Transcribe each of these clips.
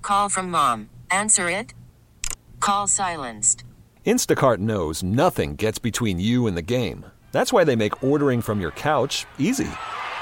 Call from mom. Answer it. Call silenced. Instacart knows nothing gets between you and the game. That's why they make ordering from your couch easy.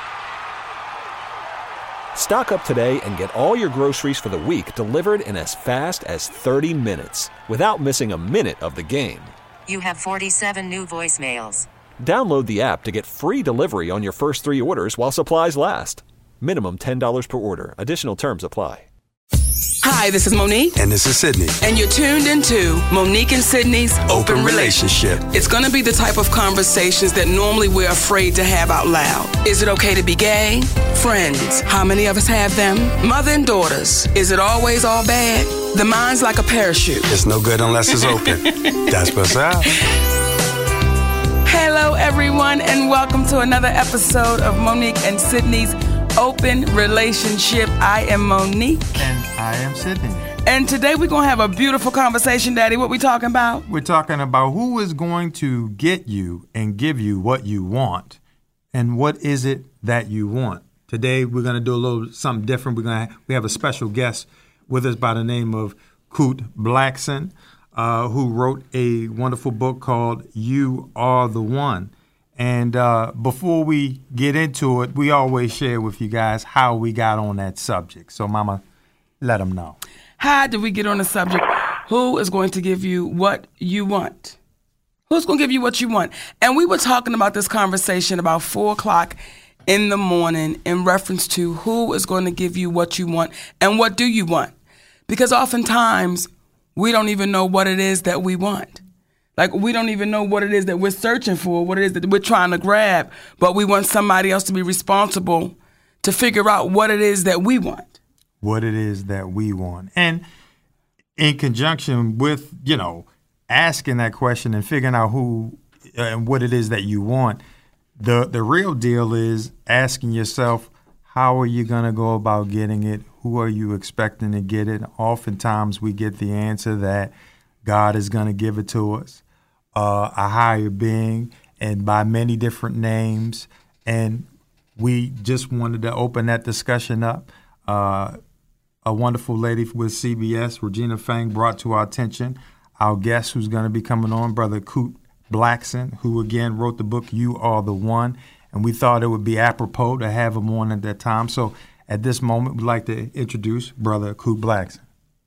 Stock up today and get all your groceries for the week delivered in as fast as 30 minutes without missing a minute of the game. You have 47 new voicemails. Download the app to get free delivery on your first 3 orders while supplies last. Minimum $10 per order. Additional terms apply. Hi, this is Monique. And this is Sydney. And you're tuned into Monique and Sydney's Open Relationship. It's going to be the type of conversations that normally we're afraid to have out loud. Is it okay to be gay? Friends, how many of us have them? Mother and daughters, is it always all bad? The mind's like a parachute. It's no good unless it's open. That's what's up. Hello, everyone, and welcome to another episode of Monique and Sydney's Open Relationship. I am Monique. And I am Sydney. And today we're going to have a beautiful conversation, Daddy. What we talking about? We're talking about who is going to get you and give you what you want. And what is it that you want? Today we're going to do a little something different. We have a special guest with us by the name of Kute Blackson, who wrote a wonderful book called You Are the One. And before we get into it, we always share with you guys how we got on that subject. So, Mama, let them know. How did we get on the subject? Who is going to give you what you want? Who's going to give you what you want? And we were talking about this conversation about 4 o'clock in the morning in reference to who is going to give you what you want and what do you want? Because oftentimes we don't even know what it is that we want. Like, we don't even know what it is that we're searching for, what it is that we're trying to grab, but we want somebody else to be responsible to figure out what it is that we want. What it is that we want. And in conjunction with, asking that question and figuring out who and what it is that you want, the real deal is asking yourself, how are you going to go about getting it? Who are you expecting to get it? Oftentimes we get the answer that God is going to give it to us. A higher being, and by many different names. And we just wanted to open that discussion up. A wonderful lady with CBS, Regina Fang, brought to our attention our guest who's going to be coming on, Brother Kute Blackson, who again wrote the book You Are the One. And we thought it would be apropos to have him on at that time. So at this moment, we'd like to introduce Brother Kute Blackson.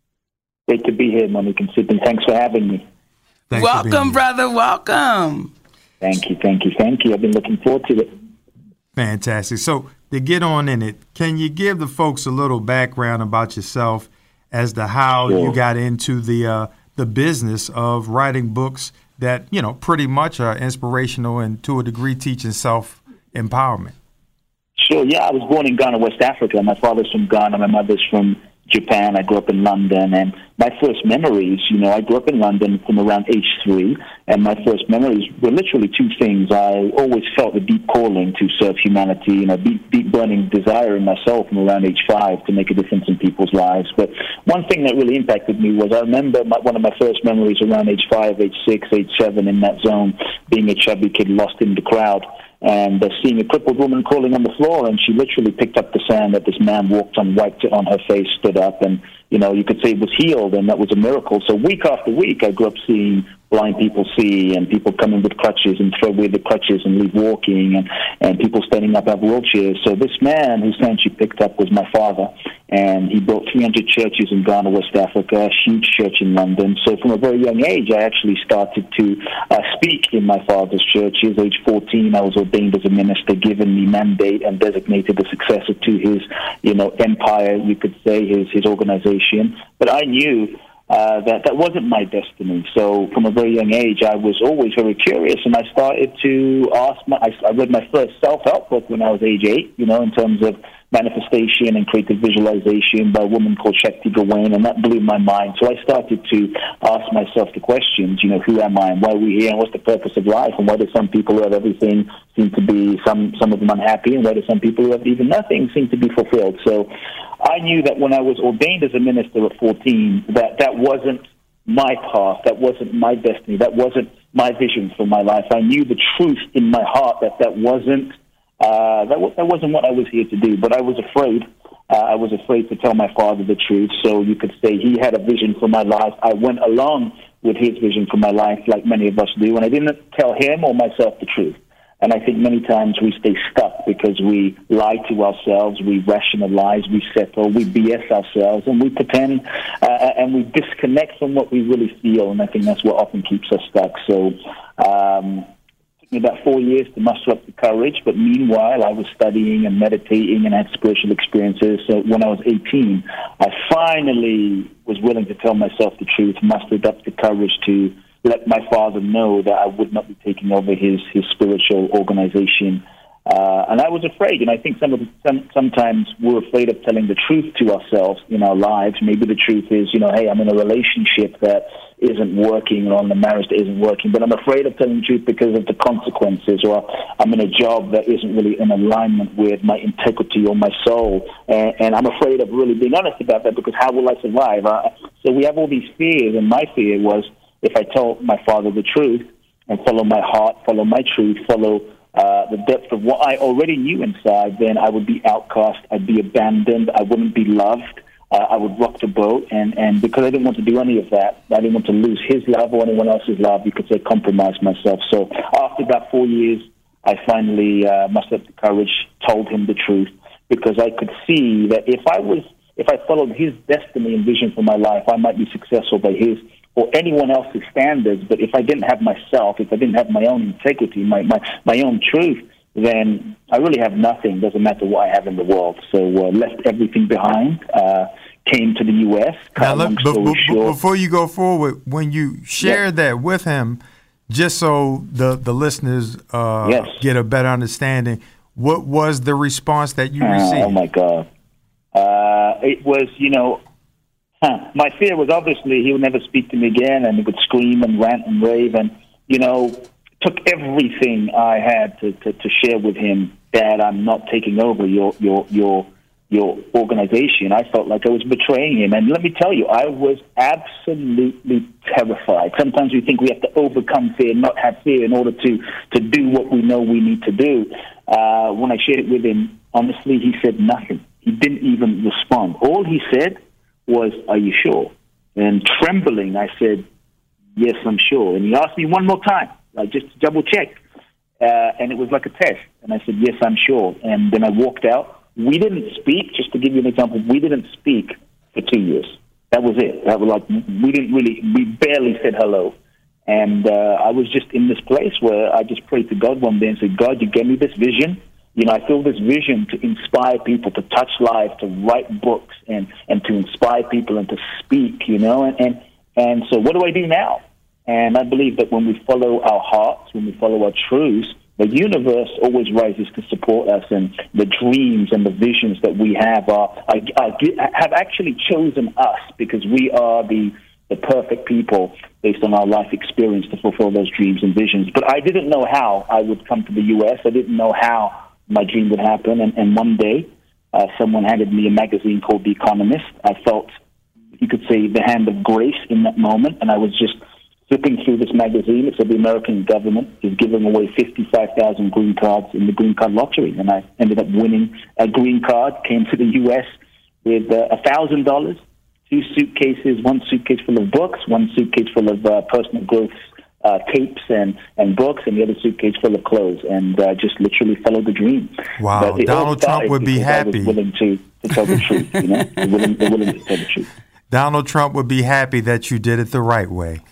Great to be here, Monique and Sydney. Thanks for having me. Welcome, brother. Welcome. Thank you. I've been looking forward to it. Fantastic. So to get on in it, can you give the folks a little background about yourself as to how you got into the business of writing books that, pretty much are inspirational and to a degree teaching self-empowerment? Sure. Yeah, I was born in Ghana, West Africa. My father's from Ghana. My mother's from Japan. I grew up in London, and my first memories, I grew up in London from around age 3, and my first memories were literally 2 things. I always felt a deep calling to serve humanity, deep burning desire in myself from around age 5 to make a difference in people's lives. But one thing that really impacted me was I remember one of my first memories around age 5, age 6, age 7 in that zone, being a chubby kid lost in the crowd, and seeing a crippled woman crawling on the floor, and she literally picked up the sand that this man walked on, wiped it on her face, stood up, and, you could say it was healed, and that was a miracle. So week after week, I grew up seeing blind people see, and people coming with crutches and throw away the crutches and leave walking, and people standing up have wheelchairs. So this man whose hand she picked up was my father, and he built 300 churches in Ghana, West Africa, a huge church in London. So from a very young age, I actually started to speak in my father's churches. Age 14, I was ordained as a minister, given the mandate and designated the successor to his, empire, you could say, his organization. But I knew that wasn't my destiny. So from a very young age, I was always very curious, and I started to ask. I read my first self-help book when I was age 8, in terms of manifestation and creative visualization by a woman called Shakti Gawain, and that blew my mind. So I started to ask myself the questions, who am I, and why are we here, and what's the purpose of life, and why do some people who have everything seem to be, some of them unhappy, and why do some people who have even nothing seem to be fulfilled? So I knew that when I was ordained as a minister at 14, that wasn't my path, that wasn't my destiny, that wasn't my vision for my life. I knew the truth in my heart that wasn't what I was here to do, but I was afraid. I was afraid to tell my father the truth. So you could say he had a vision for my life. I went along with his vision for my life, like many of us do, and I didn't tell him or myself the truth. And I think many times we stay stuck because we lie to ourselves, we rationalize, we settle, we BS ourselves, and we pretend, and we disconnect from what we really feel. And I think that's what often keeps us stuck. So it took me about 4 years to muster up the courage. But meanwhile, I was studying and meditating and had spiritual experiences. So when I was 18, I finally was willing to tell myself the truth, mustered up the courage to let my father know that I would not be taking over his spiritual organization. And I was afraid, and I think sometimes we're afraid of telling the truth to ourselves in our lives. Maybe the truth is, hey, I'm in a relationship that isn't working, or on a marriage that isn't working, but I'm afraid of telling the truth because of the consequences, or I'm in a job that isn't really in alignment with my integrity or my soul, and I'm afraid of really being honest about that because how will I survive? So we have all these fears, and my fear was, if I told my father the truth and follow my heart, follow my truth, follow the depth of what I already knew inside, then I would be outcast, I'd be abandoned, I wouldn't be loved, I would rock the boat, and because I didn't want to do any of that, I didn't want to lose his love or anyone else's love, you could say compromise myself. So after about 4 years, I finally mustered up the courage, told him the truth, because I could see that if I followed his destiny and vision for my life, I might be successful by his or anyone else's standards. But if I didn't have myself, if I didn't have my own integrity, my own truth, then I really have nothing. Doesn't matter what I have in the world. So left everything behind, came to the U.S. Now, before you go forward, when you shared that with him, just so the listeners get a better understanding, what was the response that you received? Oh, my God. It was, my fear was obviously he would never speak to me again, and he would scream and rant and rave, and took everything I had to share with him. Dad, I'm not taking over your organization. I felt like I was betraying him, and let me tell you, I was absolutely terrified. Sometimes we think we have to overcome fear, not have fear, in order to do what we know we need to do. When I shared it with him, honestly, he said nothing. He didn't even respond. All he said was, "Are you sure?" And trembling, I said, "Yes, I'm sure." And he asked me one more time, like just to double check. And it was like a test. And I said, "Yes, I'm sure." And then I walked out. We didn't speak, just to give you an example, we didn't speak for 2 years. That was it. We barely said hello. And I was just in this place where I just prayed to God one day and said, "God, you gave me this vision. I feel this vision to inspire people, to touch lives, to write books, and to inspire people and to speak, And so what do I do now?" And I believe that when we follow our hearts, when we follow our truths, the universe always rises to support us, and the dreams and the visions that we have have actually chosen us, because we are the perfect people based on our life experience to fulfill those dreams and visions. But I didn't know how I would come to the U.S. I didn't know how my dream would happen. And one day, someone handed me a magazine called The Economist. I felt, you could say, the hand of grace in that moment, and I was just flipping through this magazine. It said the American government is giving away 55,000 green cards in the green card lottery, and I ended up winning a green card, came to the U.S. with $1,000, 2 suitcases, 1 suitcase full of books, 1 suitcase full of personal growth tapes and books, and the other suitcase full of clothes, and just literally followed the dream. Wow, Donald Trump would be happy. I was willing to tell the truth, willing to tell the truth. Donald Trump would be happy that you did it the right way.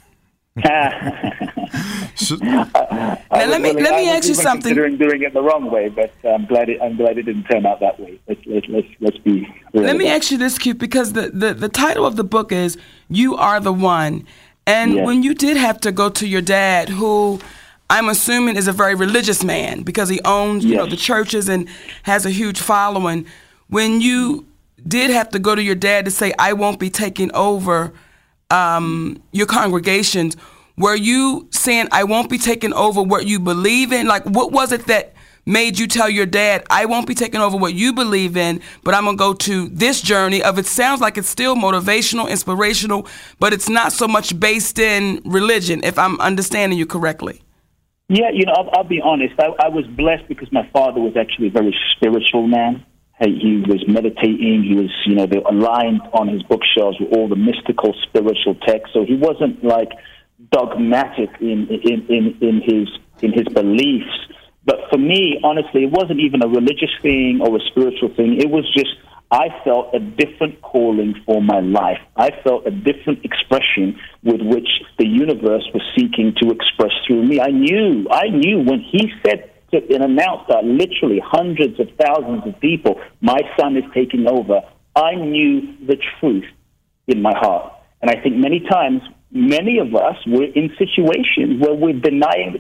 Let me ask you something. Considering doing it the wrong way, but I'm glad it didn't turn out that way. Let's be real. Let me ask you this, Q, because the title of the book is "You Are the One," and when you did have to go to your dad, who I'm assuming is a very religious man because he owns the churches and has a huge following, when you did have to go to your dad to say, "I won't be taking over your congregations," were you saying, "I won't be taking over what you believe in"? Like, what was it that made you tell your dad, "I won't be taking over what you believe in, but I'm going to go to this journey of," it sounds like it's still motivational, inspirational, but it's not so much based in religion, if I'm understanding you correctly? Yeah, I'll be honest. I was blessed because my father was actually a very spiritual man. He was meditating. He was, they were aligned on his bookshelves with all the mystical, spiritual texts. So he wasn't like dogmatic in his beliefs. But for me, honestly, it wasn't even a religious thing or a spiritual thing. It was just I felt a different calling for my life. I felt a different expression with which the universe was seeking to express through me. I knew when he said and announced that literally hundreds of thousands of people, my son is taking over, I knew the truth in my heart. And I think many times, many of us were in situations where we're denying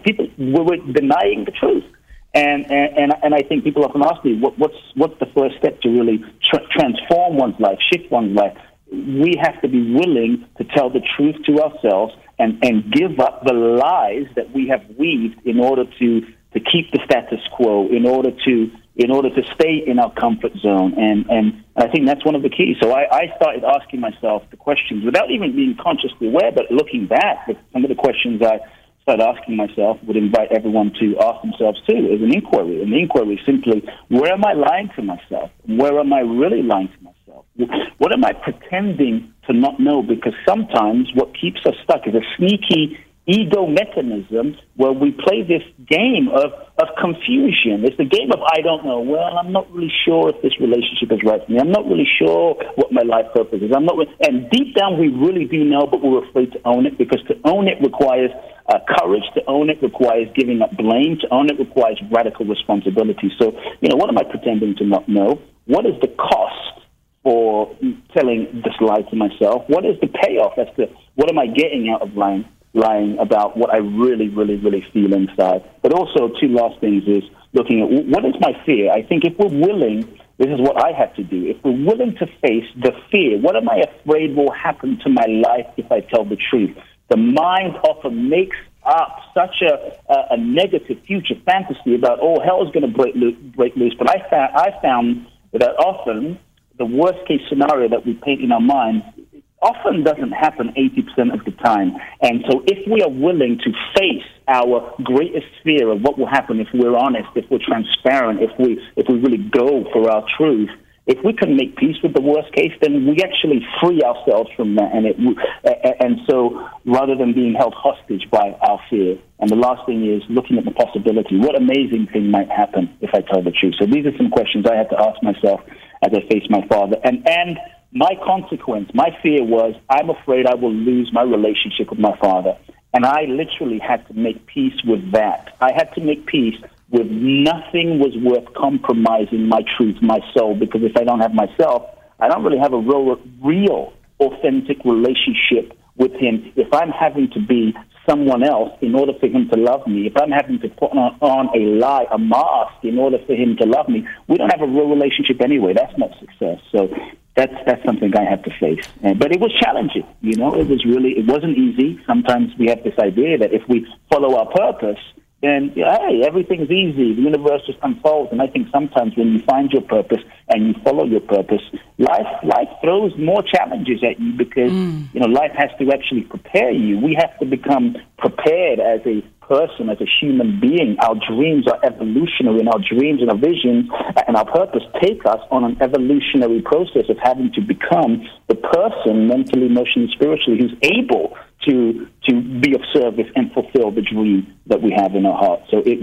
the truth. And I think people often ask me, what's the first step to really transform one's life, shift one's life? We have to be willing to tell the truth to ourselves and give up the lies that we have weaved in order to keep the status quo, in order to stay in our comfort zone. And I think that's one of the keys. So I started asking myself the questions without even being consciously aware, but looking back, some of the questions I started asking myself would invite everyone to ask themselves too, as an inquiry. And the inquiry is simply, where am I lying to myself? Where am I really lying to myself? What am I pretending to not know? Because sometimes what keeps us stuck is a sneaky ego mechanism where we play this game of confusion. It's the game of I don't know. Well, I'm not really sure if this relationship is right for me. I'm not really sure what my life purpose is. And deep down we really do know, but we're afraid to own it, because to own it requires courage. To own it requires giving up blame. To own it requires radical responsibility. So, what am I pretending to not know? What is the cost for telling this lie to myself? What is the payoff? What am I getting out of lying about what I really, really, really feel inside? But also, two last things is looking at what is my fear. I think if we're willing, this is what I have to do. If we're willing to face the fear, what am I afraid will happen to my life if I tell the truth? The mind often makes up such a negative future fantasy about, hell is going to break loose. But I found that often the worst case scenario that we paint in our minds often doesn't happen 80% of the time. And so if we are willing to face our greatest fear of what will happen if we're honest, if we're transparent, if we really go for our truth, if we can make peace with the worst case, then we actually free ourselves from that. And so rather than being held hostage by our fear. And the last thing is looking at the possibility. What amazing thing might happen if I tell the truth? So these are some questions I had to ask myself as I faced my father. And my consequence, my fear was, I'm afraid I will lose my relationship with my father. And I literally had to make peace with that. I had to make peace with nothing was worth compromising my truth, my soul, because if I don't have myself, I don't really have a real authentic relationship with him. If I'm having to be someone else in order for him to love me, if I'm having to put on a lie, a mask in order for him to love me, we don't have a real relationship anyway. That's not success. So that's something I had to face. But it was challenging, it wasn't easy. Sometimes we have this idea that if we follow our purpose, then, hey, everything's easy. The universe just unfolds. And I think sometimes when you find your purpose and you follow your purpose, life throws more challenges at you because, life has to actually prepare you. We have to become prepared as a person, as a human being. Our dreams are evolutionary, and our dreams and our visions and our purpose take us on an evolutionary process of having to become the person mentally, emotionally, spiritually who's able to be of service and fulfill the dream that we have in our heart. So it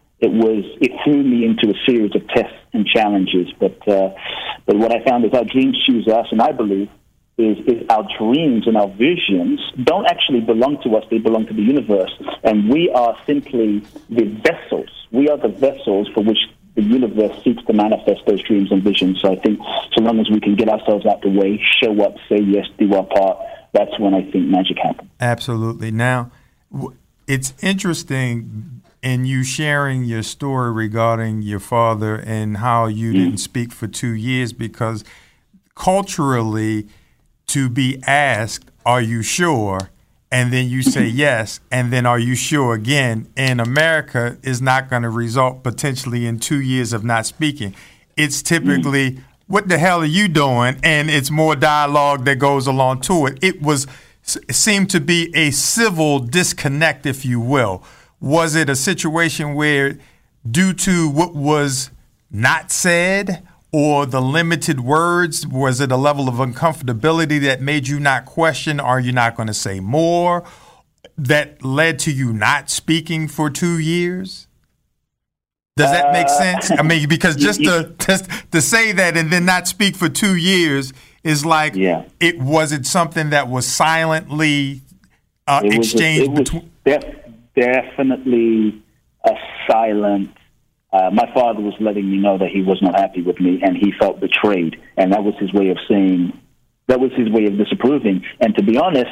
threw me into a series of tests and challenges. But what I found is our dreams choose us, and I believe is our dreams and our visions don't actually belong to us, they belong to the universe. And we are simply the vessels. We are the vessels for which the universe seeks to manifest those dreams and visions. So I think so long as we can get ourselves out the way, show up, say yes, do our part, that's when I think magic happens. Absolutely. Now, it's interesting in you sharing your story regarding your father and how you didn't speak for 2 years, because culturally, to be asked, are you sure? And then you say yes, and then are you sure again, in America is not going to result potentially in 2 years of not speaking. It's typically, what the hell are you doing? And it's more dialogue that goes along to it. It seemed to be a civil disconnect, if you will. Was it a situation where, due to what was not said, or the limited words? Was it a level of uncomfortability that made you not question, are you not going to say more, that led to you not speaking for 2 years? Does that make sense? I mean, because just to say that and then not speak for 2 years is like, was it something that was silently exchanged between? Definitely a silent. My father was letting me know that he was not happy with me, and he felt betrayed, and that was his way of saying, that was his way of disapproving. And to be honest,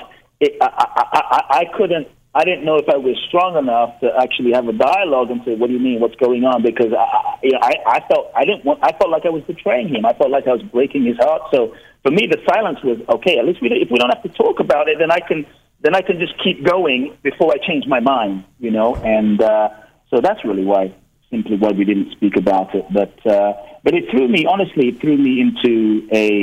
I didn't know if I was strong enough to actually have a dialogue and say, "What do you mean? What's going on?" Because I felt like I was betraying him. I felt like I was breaking his heart. So for me, the silence was okay. At least if we don't have to talk about it, then I can just keep going before I change my mind, you know. And so that's really simply why we didn't speak about it. But it threw me, honestly, into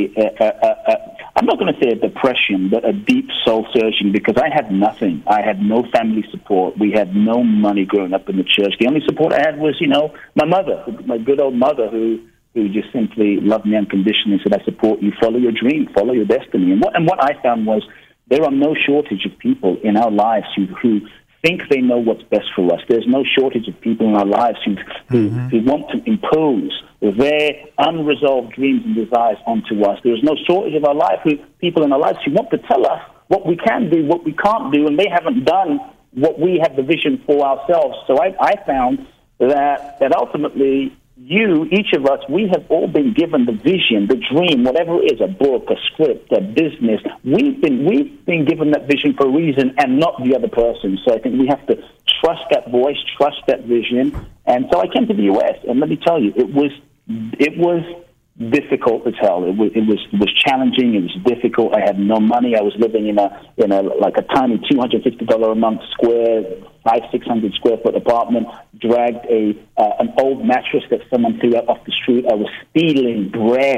I'm not going to say a depression, but a deep soul searching, because I had nothing. I had no family support. We had no money growing up in the church. The only support I had was, you know, my mother, my good old mother, who just simply loved me unconditionally, said, "I support you. Follow your dream. Follow your destiny." And what I found was there are no shortage of people in our lives who think they know what's best for us. There's no shortage of people in our lives who want to impose their unresolved dreams and desires onto us. There's no shortage of people in our lives who want to tell us what we can do, what we can't do, and they haven't done what we have the vision for ourselves. So I found that ultimately each of us, we have all been given the vision, the dream, whatever it is, a book, a script, a business. We've been given that vision for a reason, and not the other person. So I think we have to trust that voice, trust that vision. And so I came to the U.S., and let me tell you, it was difficult as hell. It was challenging. It was difficult. I had no money. I was living in a tiny $250 a month square, 500-600 square foot apartment. Dragged an old mattress that someone threw out off the street. I was stealing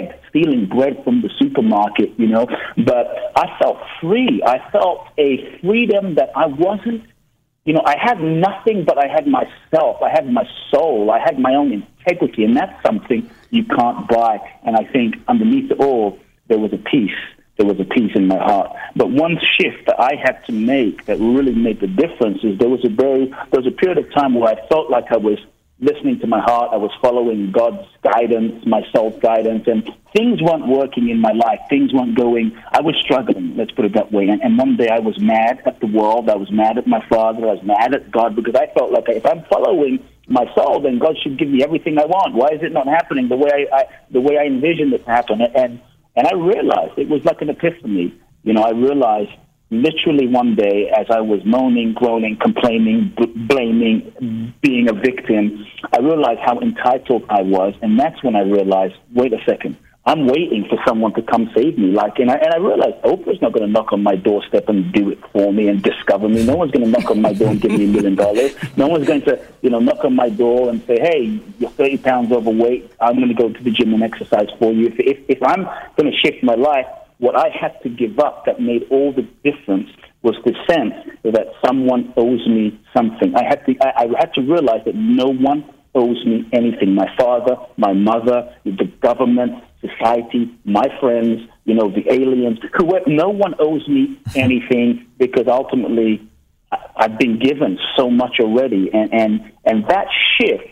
bread from the supermarket, you know. But I felt free. I felt a freedom that I wasn't. You know, I had nothing, but I had myself. I had my soul. I had my own integrity, and that's something you can't buy. And I think underneath it all, there was a peace. There was a peace in my heart. But one shift that I had to make that really made the difference is there was a period of time where I felt like I was listening to my heart. I was following God's guidance, my soul's guidance, and things weren't working in my life. Things weren't going. I was struggling, let's put it that way. And one day I was mad at the world. I was mad at my father. I was mad at God, because I felt like if I'm following my soul, then God should give me everything I want. Why is it not happening the way I envisioned it to happen? And I realized it was like an epiphany. You know, I realized literally one day, as I was moaning, groaning, complaining, blaming, being a victim, I realized how entitled I was, and that's when I realized, wait a second, I'm waiting for someone to come save me. And I realized Oprah's not going to knock on my doorstep and do it for me and discover me. No one's going to knock on my door and give me $1 million. No one's going to, knock on my door and say, "Hey, you're 30 pounds overweight. I'm going to go to the gym and exercise for you." If I'm going to shift my life, what I had to give up that made all the difference was the sense that someone owes me something. I had to realize that no one owes me anything. My father, my mother, the government, society, my friends, the aliens, no one owes me anything, because ultimately I've been given so much already. And that shift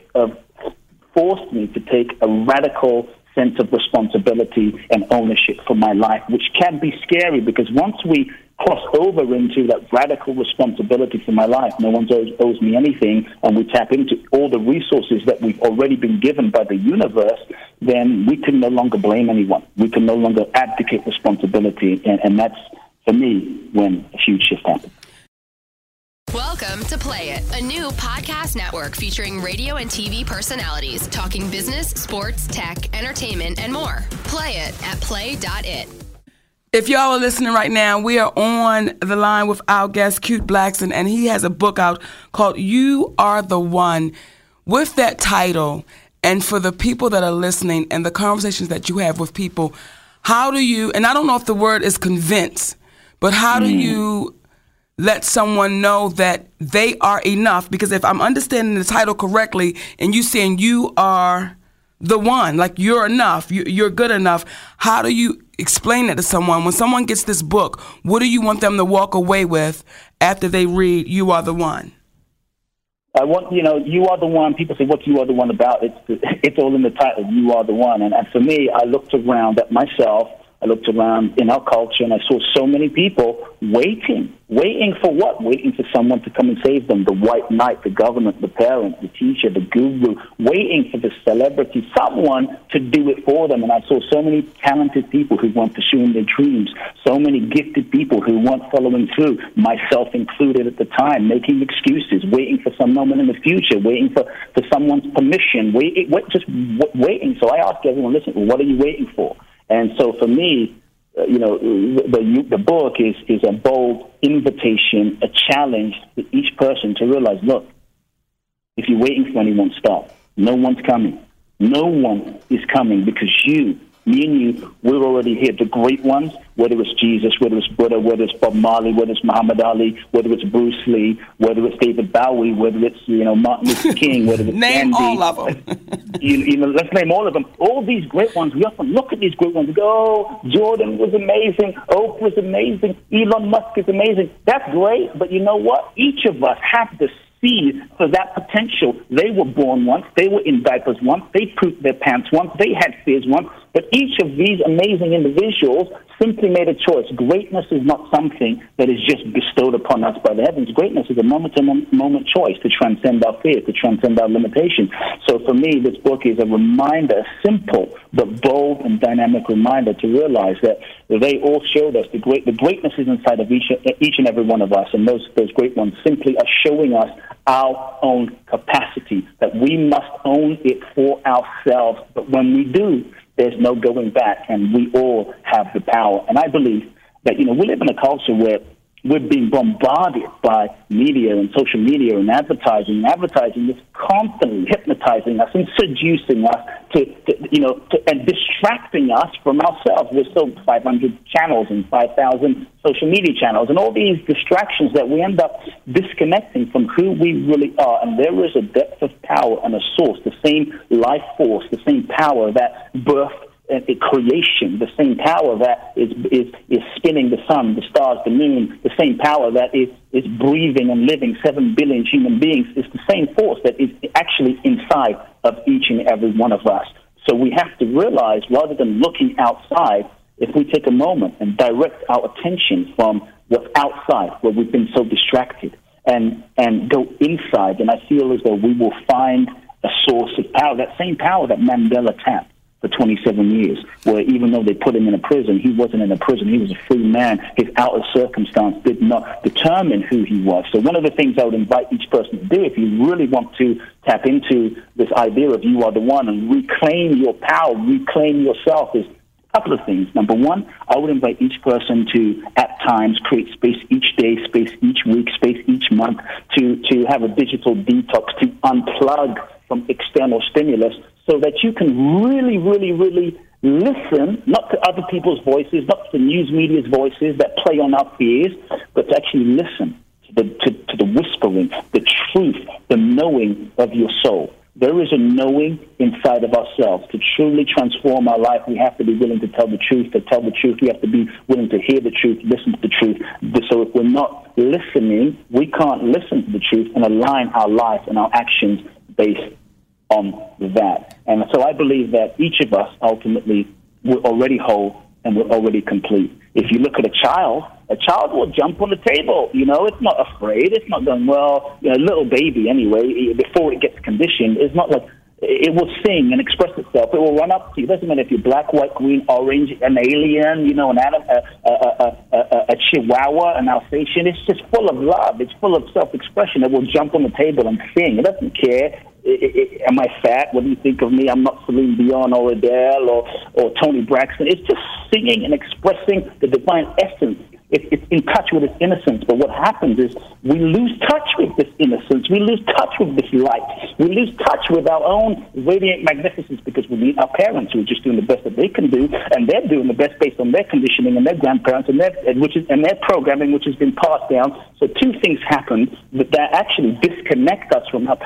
forced me to take a radical sense of responsibility and ownership for my life, which can be scary, because once we cross over into that radical responsibility for my life, no one owes me anything, and we tap into all the resources that we've already been given by the universe, then we can no longer blame anyone. We can no longer abdicate responsibility, and that's, for me, when a huge shift happened. Welcome to Play It, a new podcast network featuring radio and TV personalities talking business, sports, tech, entertainment, and more. Play it at play.it. If y'all are listening right now, we are on the line with our guest, Cute Blackson, and he has a book out called You Are the One. With that title, and for the people that are listening and the conversations that you have with people, how do you, and I don't know if the word is convince, but how do you let someone know that they are enough? Because if I'm understanding the title correctly, and you saying you are the one, like you're enough, you're good enough. How do you explain that to someone? When someone gets this book, what do you want them to walk away with after they read You Are the One? I want, You Are the One. People say, what's You Are the One about? It's all in the title, You Are the One. And for me, I looked around at myself. I looked around in our culture, and I saw so many people waiting for what? Waiting for someone to come and save them. The white knight, the government, the parent, the teacher, the guru, waiting for the celebrity, someone to do it for them. And I saw so many talented people who weren't pursuing their dreams, so many gifted people who weren't following through, myself included at the time, making excuses, waiting for some moment in the future, waiting for someone's permission, just waiting. So I asked everyone, listen, what are you waiting for? And so for me, the book is a bold invitation, a challenge to each person to realize, look, if you're waiting for anyone, stop. No one's coming. No one is coming because me and you, we're already here. The great ones, whether it's Jesus, whether it's Buddha, whether it's Bob Marley, whether it's Muhammad Ali, whether it's Bruce Lee, whether it's David Bowie, whether it's Martin Luther King, whether it's name Gandhi, all of them. Let's name all of them. All these great ones, we often look at these great ones and go, oh, Jordan was amazing, Oprah was amazing, Elon Musk is amazing. That's great, but you know what? Each of us have the seed for that potential. They were born once, they were in diapers once, they pooped their pants once, they had fears once, but each of these amazing individuals simply made a choice. Greatness is not something that is just bestowed upon us by the heavens. Greatness is a moment-to-moment choice to transcend our fears, to transcend our limitations. So for me, this book is a reminder, a simple but bold and dynamic reminder to realize that they all showed us the greatness is inside of each and every one of us, and those great ones simply are showing us our own capacity, that we must own it for ourselves. But when we do, there's no going back, and we all have the power. And I believe that, we live in a culture where we're being bombarded by media and social media and advertising. Advertising is constantly hypnotizing us and seducing us and distracting us from ourselves. There's still 500 channels and 5,000 social media channels and all these distractions that we end up disconnecting from who we really are. And there is a depth of power and a source, the same life force, the same power that birthed creation, the same power that is spinning the sun, the stars, the moon, the same power that is breathing and living 7 billion human beings, is the same force that is actually inside of each and every one of us. So we have to realize, rather than looking outside, if we take a moment and direct our attention from what's outside, where we've been so distracted, and go inside, then I feel as though we will find a source of power, that same power that Mandela tapped for 27 years, where even though they put him in a prison, he wasn't in a prison. He was a free man. His outer circumstance did not determine who he was. So one of the things I would invite each person to do, if you really want to tap into this idea of you are the one and reclaim your power, reclaim yourself, is a couple of things. Number one, I would invite each person to, at times, create space each day, space each week, space each month, to have a digital detox, to unplug from external stimulus, so that you can really, really, really listen, not to other people's voices, not to the news media's voices that play on our fears, but to actually listen to the whispering, the truth, the knowing of your soul. There is a knowing inside of ourselves. To truly transform our life, we have to be willing to tell the truth. To tell the truth, we have to be willing to hear the truth, listen to the truth. So if we're not listening, we can't listen to the truth and align our life and our actions based on that. And so I believe that each of us, ultimately, we're already whole and we're already complete. If you look at a child will jump on the table. It's not afraid. It's not going, little baby anyway, before it gets conditioned, it's not like it will sing and express itself. It will run up to you. It doesn't matter if you're black, white, green, orange, an alien, an atom, a chihuahua, an Alsatian. It's just full of love. It's full of self-expression. It will jump on the table and sing. It doesn't care. Am I fat? What do you think of me? I'm not Celine Dion or Adele or Toni Braxton. It's just singing and expressing the divine essence. It's in touch with its innocence. But what happens is we lose touch with this innocence. We lose touch with this light. We lose touch with our own radiant magnificence because we meet our parents who are just doing the best that they can do, and they're doing the best based on their conditioning and their grandparents and their programming, which has been passed down. So two things happen that actually disconnect us from our power.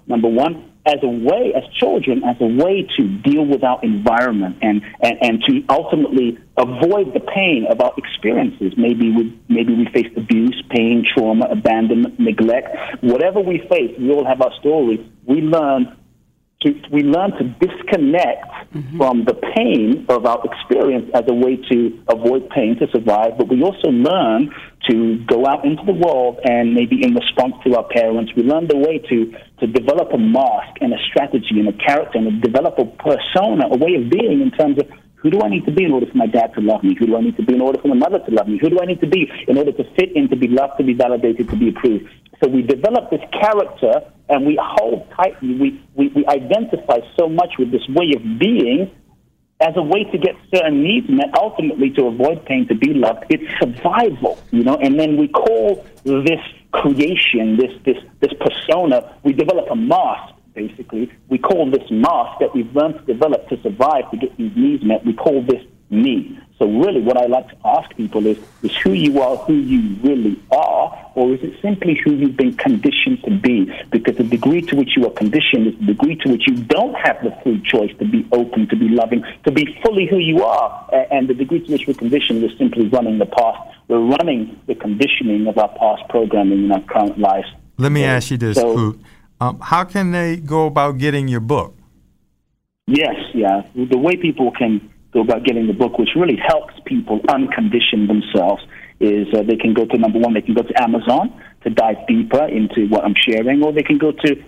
number one, as children, as a way to deal with our environment and to ultimately avoid the pain of our experiences. Maybe we face abuse, pain, trauma, abandonment, neglect. Whatever we face, we all have our story. We learn to disconnect from the pain of our experience as a way to avoid pain, to survive, but we also learn to go out into the world and maybe in response to our parents, we learn the way to develop a mask and a strategy and a character and develop a persona, a way of being in terms of who do I need to be in order for my dad to love me? Who do I need to be in order for my mother to love me? Who do I need to be in order to fit in, to be loved, to be validated, to be approved? So we develop this character and we hold tightly, we identify so much with this way of being as a way to get certain needs met, ultimately to avoid pain, to be loved. It's survival, and then we call this creation, this persona, we develop a mask, basically. We call this mask that we've learned to develop to survive, to get these needs met, we call this me. So really what I like to ask people is who you are, who you really are, or is it simply who you've been conditioned to be? Because the degree to which you are conditioned is the degree to which you don't have the free choice to be open, to be loving, to be fully who you are. And the degree to which we're conditioned is simply running the past. We're running the conditioning of our past programming in our current lives. Let me ask you this, Hoot. How can they go about getting your book? Yes, yeah. The way people can go about getting the book, which really helps people uncondition themselves, is they can go to, number one, they can go to Amazon to dive deeper into what I'm sharing, or they can go to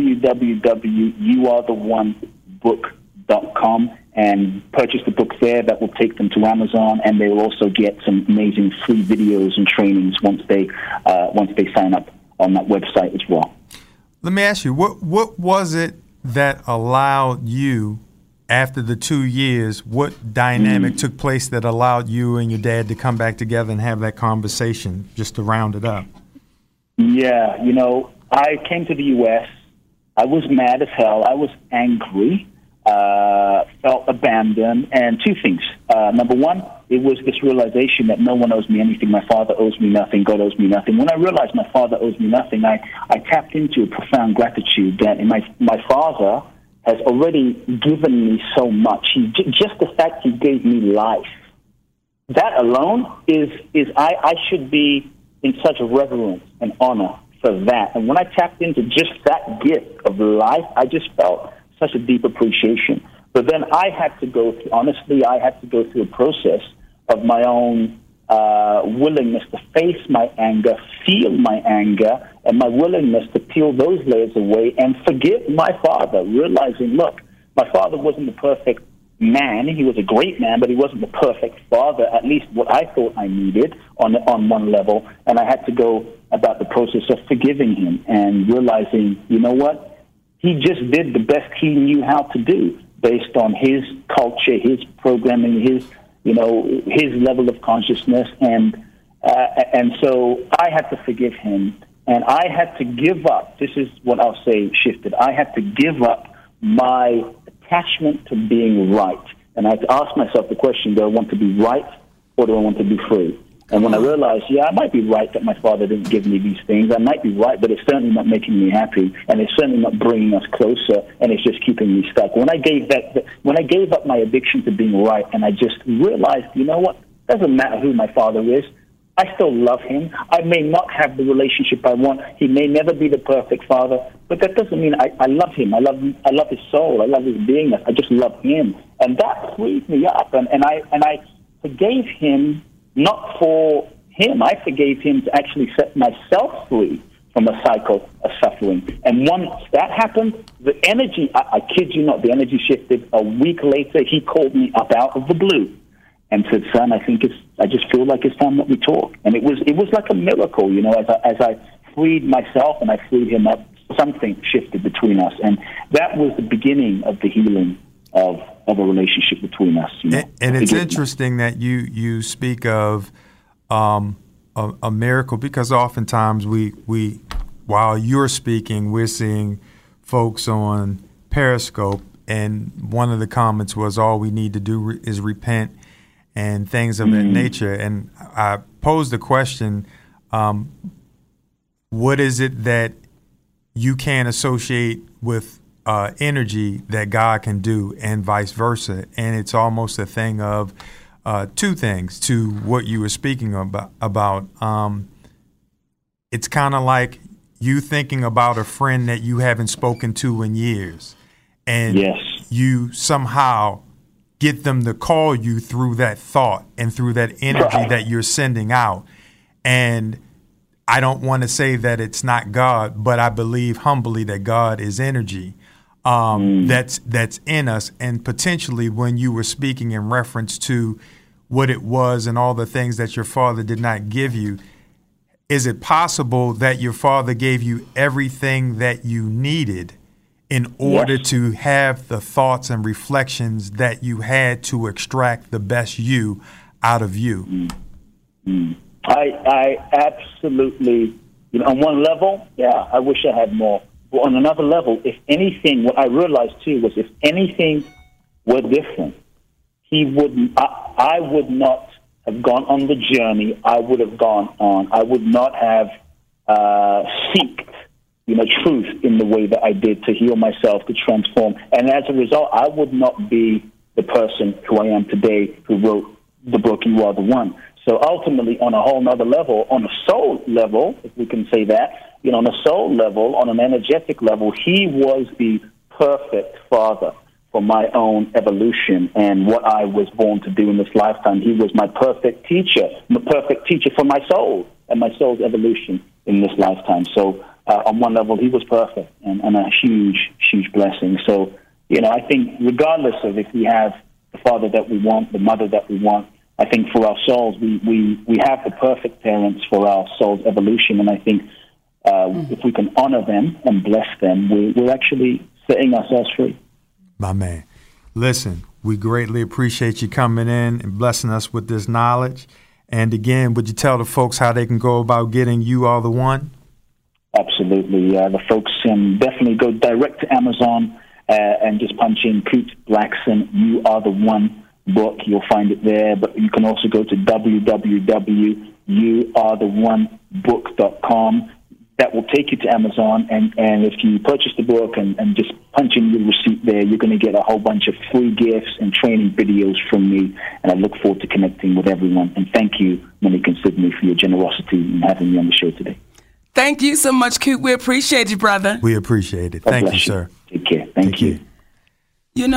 www.youaretheonebook.com and purchase the book there. That will take them to Amazon, and they will also get some amazing free videos and trainings once they sign up on that website as well. Let me ask you, what was it that allowed you, after the 2 years, what dynamic took place that allowed you and your dad to come back together and have that conversation, just to round it up? Yeah, I came to the U.S. I was mad as hell. I was angry, felt abandoned, and two things. Number one, it was this realization that no one owes me anything. My father owes me nothing. God owes me nothing. When I realized my father owes me nothing, I tapped into a profound gratitude that my father has already given me so much. Just the fact he gave me life, that alone is I should be in such reverence and honor for that. And when I tapped into just that gift of life, I just felt such a deep appreciation. But then I had to go through a process of my own willingness to face my anger, feel my anger, and my willingness to peel those layers away and forgive my father, realizing, look, my father wasn't the perfect man. He was a great man, but he wasn't the perfect father, at least what I thought I needed on one level. And I had to go about the process of forgiving him and realizing, you know what? He just did the best he knew how to do based on his culture, his programming, his level of consciousness. And so I had to forgive him. And I had to give up, this is what I'll say shifted, I had to give up my attachment to being right. And I had to ask myself the question, do I want to be right or do I want to be free? And when I realized, I might be right that my father didn't give me these things. I might be right, but it's certainly not making me happy, and it's certainly not bringing us closer, and it's just keeping me stuck. When I gave up my addiction to being right, and I just realized, you know what? Doesn't matter who my father is. I still love him. I may not have the relationship I want. He may never be the perfect father, but that doesn't mean I love him. I love his soul. I love his beingness. I just love him, and that freed me up. And I forgave him, not for him. I forgave him to actually set myself free from a cycle of suffering. And once that happened, the energy, I kid you not, the energy shifted. A week later, he called me up out of the blue and said, son, I just feel like it's time that we talk. And it was like a miracle, as I freed myself and I freed him up, something shifted between us. And that was the beginning of the healing of a relationship between us. And it's interesting that you speak of a miracle, because oftentimes we while you're speaking, we're seeing folks on Periscope, and one of the comments was, all we need to do is repent and things of that nature. And I posed the question, what is it that you can't associate with energy that God can do, and vice versa. And it's almost a thing of two things to what you were speaking about. It's kind of like you thinking about a friend that you haven't spoken to in years, and you somehow get them to call you through that thought and through that energy that you're sending out. And I don't want to say that it's not God, but I believe humbly that God is energy that's in us. And potentially when you were speaking in reference to what it was and all the things that your father did not give you, is it possible that your father gave you everything that you needed in order to have the thoughts and reflections that you had to extract the best you out of you? I absolutely, on one level, I wish I had more. But on another level, if anything, what I realized too was if anything were different, I would not have gone on the journey I would have gone on. I would not have seeked, truth in the way that I did to heal myself, to transform. And as a result, I would not be the person who I am today who wrote the book, You Are the One. So ultimately, on a whole nother level, on a soul level, if we can say that, on a soul level, on an energetic level, he was the perfect father for my own evolution and what I was born to do in this lifetime. He was my perfect teacher for my soul and my soul's evolution in this lifetime. So on one level, he was perfect and a huge, huge blessing. So, I think regardless of if we have the father that we want, the mother that we want, I think for our souls, we have the perfect parents for our soul's evolution. And I think if we can honor them and bless them, we're actually setting ourselves free. My man. Listen, we greatly appreciate you coming in and blessing us with this knowledge. And again, would you tell the folks how they can go about getting You Are the One? Absolutely. The folks can definitely go direct to Amazon and just punch in Coot Blackson, You Are the One book. You'll find it there. But you can also go to www.youaretheonebook.com. That will take you to Amazon, and if you purchase the book and just punch in your receipt there, you're going to get a whole bunch of free gifts and training videos from me, and I look forward to connecting with everyone. And thank you, Monique and Sydney, for your generosity in having me on the show today. Thank you so much, Coot. We appreciate you, brother. We appreciate it. Thank you, sir. Take care. Thank you. You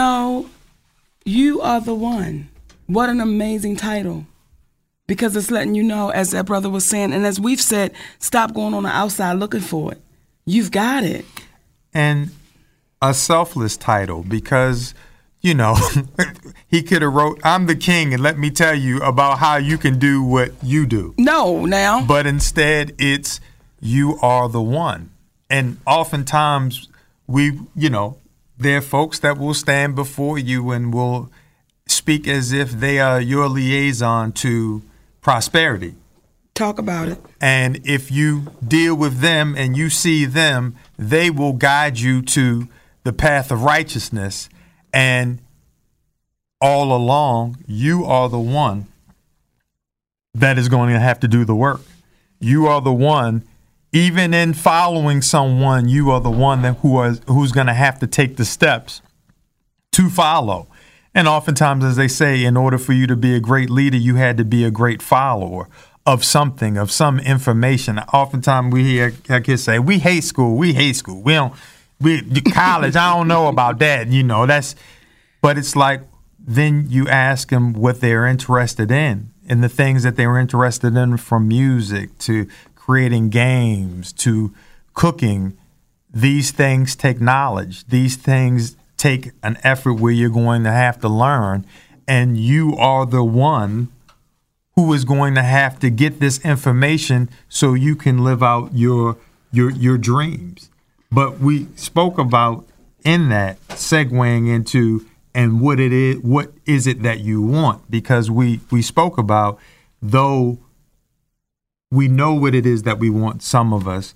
are the one. What an amazing title. Because it's letting you know, as that brother was saying, and as we've said, stop going on the outside looking for it. You've got it. And a selfless title, because, he could have wrote, I'm the king, and let me tell you about how you can do what you do. No, now. But instead, it's You Are the One. And oftentimes, there are folks that will stand before you and will speak as if they are your liaison to prosperity. Talk about it. And if you deal with them and you see them, they will guide you to the path of righteousness. And all along, you are the one that is going to have to do the work. You are the one, even in following someone, you are the one who's going to have to take the steps to follow. And oftentimes, as they say, in order for you to be a great leader, you had to be a great follower of something, of some information. Oftentimes we hear kids say, we hate school. We college, I don't know about that. But it's like, then you ask them what they're interested in and the things that they're interested in, from music to creating games to cooking. These things take knowledge. These things take an effort where you're going to have to learn, and you are the one who is going to have to get this information so you can live out your dreams. But we spoke about in that segueing into and what is it that you want, because we spoke about, though we know what it is that we want, some of us,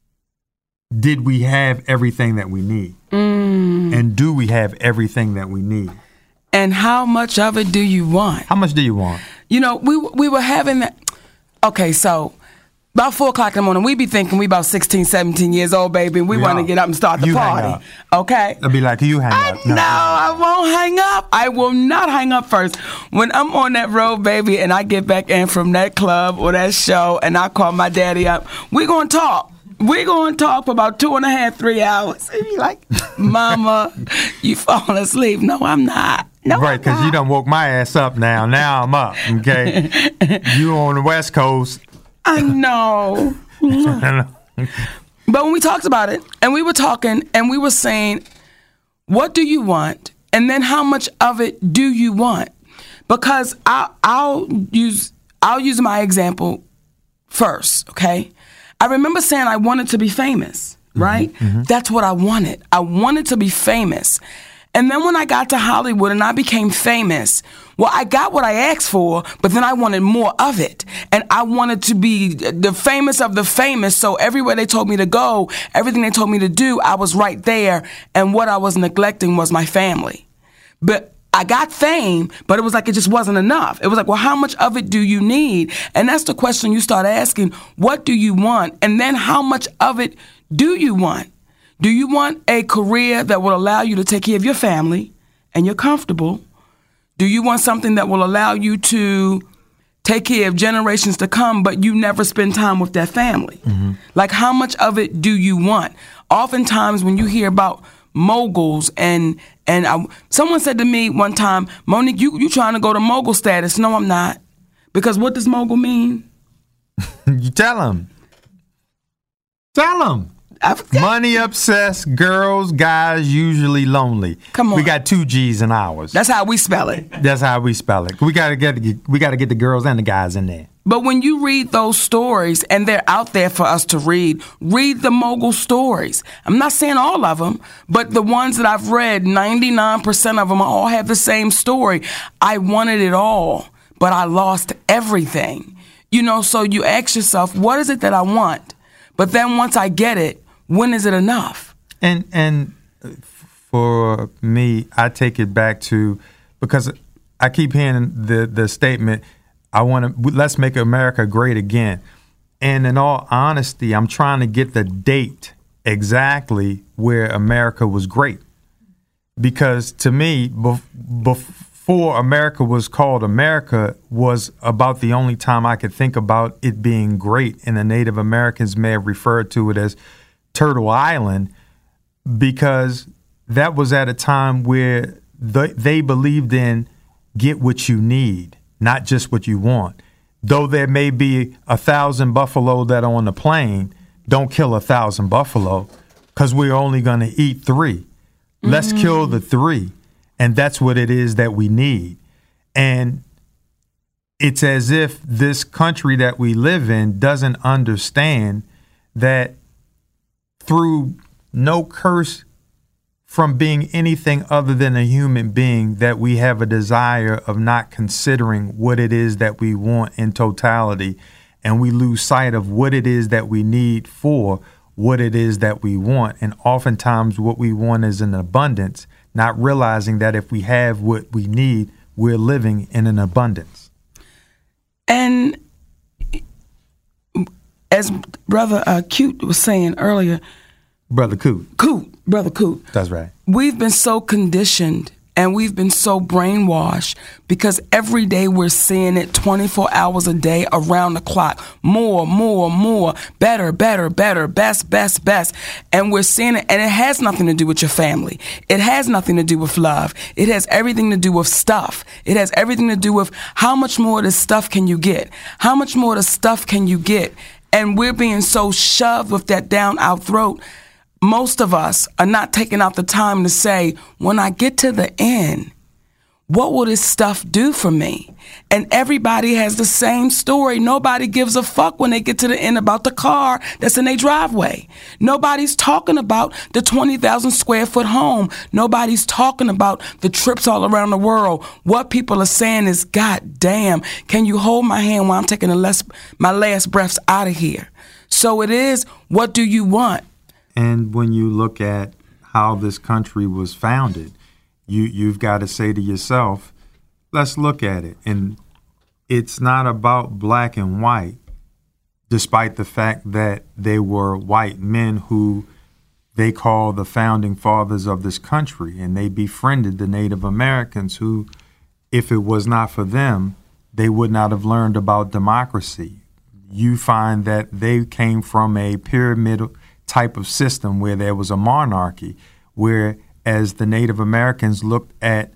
did we have everything that we need? And do we have everything that we need? And how much of it do you want? How much do you want? We were having that. Okay, so About 4 o'clock in the morning, we be thinking we about 16, 17 years old, baby, and we want to get up and start the You hang party. up. Okay? I'll be like, you hang up. No, I won't hang up. I will not hang up first. When I'm on that road, baby, and I get back in from that club or that show, and I call my daddy up, we're going to talk. We're going to talk for about 2.5, 3 hours. And be like, Mama, you falling asleep. No, I'm not. No, Right, because you done woke my ass up now. Now I'm up, okay? You on the West Coast. I know. But when we talked about it, and we were talking, and we were saying, what do you want? And then how much of it do you want? Because I'll use my example first, okay? I remember saying I wanted to be famous, right? Mm-hmm. That's what I wanted. I wanted to be famous. And then when I got to Hollywood and I became famous, well, I got what I asked for, but then I wanted more of it. And I wanted to be the famous of the famous, so everywhere they told me to go, everything they told me to do, I was right there. And what I was neglecting was my family. But I got fame, but it was like it just wasn't enough. It was like, well, how much of it do you need? And that's the question you start asking. What do you want? And then how much of it do you want? Do you want a career that will allow you to take care of your family and you're comfortable? Do you want something that will allow you to take care of generations to come, but you never spend time with that family? Mm-hmm. Like, how much of it do you want? Oftentimes when you hear about moguls and someone said to me one time, Monique, you trying to go to mogul status. No, I'm not. Because what does mogul mean? You tell them. Tell them. Money obsessed, girls, guys, usually lonely. Come on. We got 2 G's in ours. That's how we spell it. That's how we spell it. We gotta get the girls and the guys in there. But when you read those stories, and they're out there for us to read the mogul stories. I'm not saying all of them, but the ones that I've read, 99% of them all have the same story. I wanted it all, but I lost everything. You know, so you ask yourself, what is it that I want? But then once I get it, when is it enough? And for me, I take it back to, because I keep hearing the statement, let's make America great again. And in all honesty, I'm trying to get the date exactly where America was great. Because to me, before America was called America was about the only time I could think about it being great. And the Native Americans may have referred to it as Turtle Island, because that was at a time where they believed in get what you need, not just what you want. Though there may be 1,000 buffalo that are on the plain, don't kill 1,000 buffalo, because we're only going to eat 3. Mm-hmm. Let's kill the 3, and that's what it is that we need. And it's as if this country that we live in doesn't understand that through no curse from being anything other than a human being, that we have a desire of not considering what it is that we want in totality, and we lose sight of what it is that we need for what it is that we want. And oftentimes what we want is an abundance, not realizing that if we have what we need, we're living in an abundance. And as Brother Cute was saying earlier, Brother Coot. Brother Coot. That's right. We've been so conditioned and we've been so brainwashed because every day we're seeing it 24 hours a day, around the clock. More, better, best. And we're seeing it, and it has nothing to do with your family. It has nothing to do with love. It has everything to do with stuff. It has everything to do with how much more of this stuff can you get? How much more of this stuff can you get? And we're being so shoved with that down our throat. Most of us are not taking out the time to say, when I get to the end, what will this stuff do for me? And everybody has the same story. Nobody gives a fuck when they get to the end about the car that's in their driveway. Nobody's talking about the 20,000 square foot home. Nobody's talking about the trips all around the world. What people are saying is, God damn, can you hold my hand while I'm taking my last breaths out of here? So it is, what do you want? And when you look at how this country was founded, you've got to say to yourself, let's look at it. And it's not about black and white. despite the fact that they were white men who they call the founding fathers of this country, and they befriended the Native Americans who, if it was not for them, they would not have learned about democracy. You find that they came from a pyramidal type of system where there was a monarchy, whereas the Native Americans looked at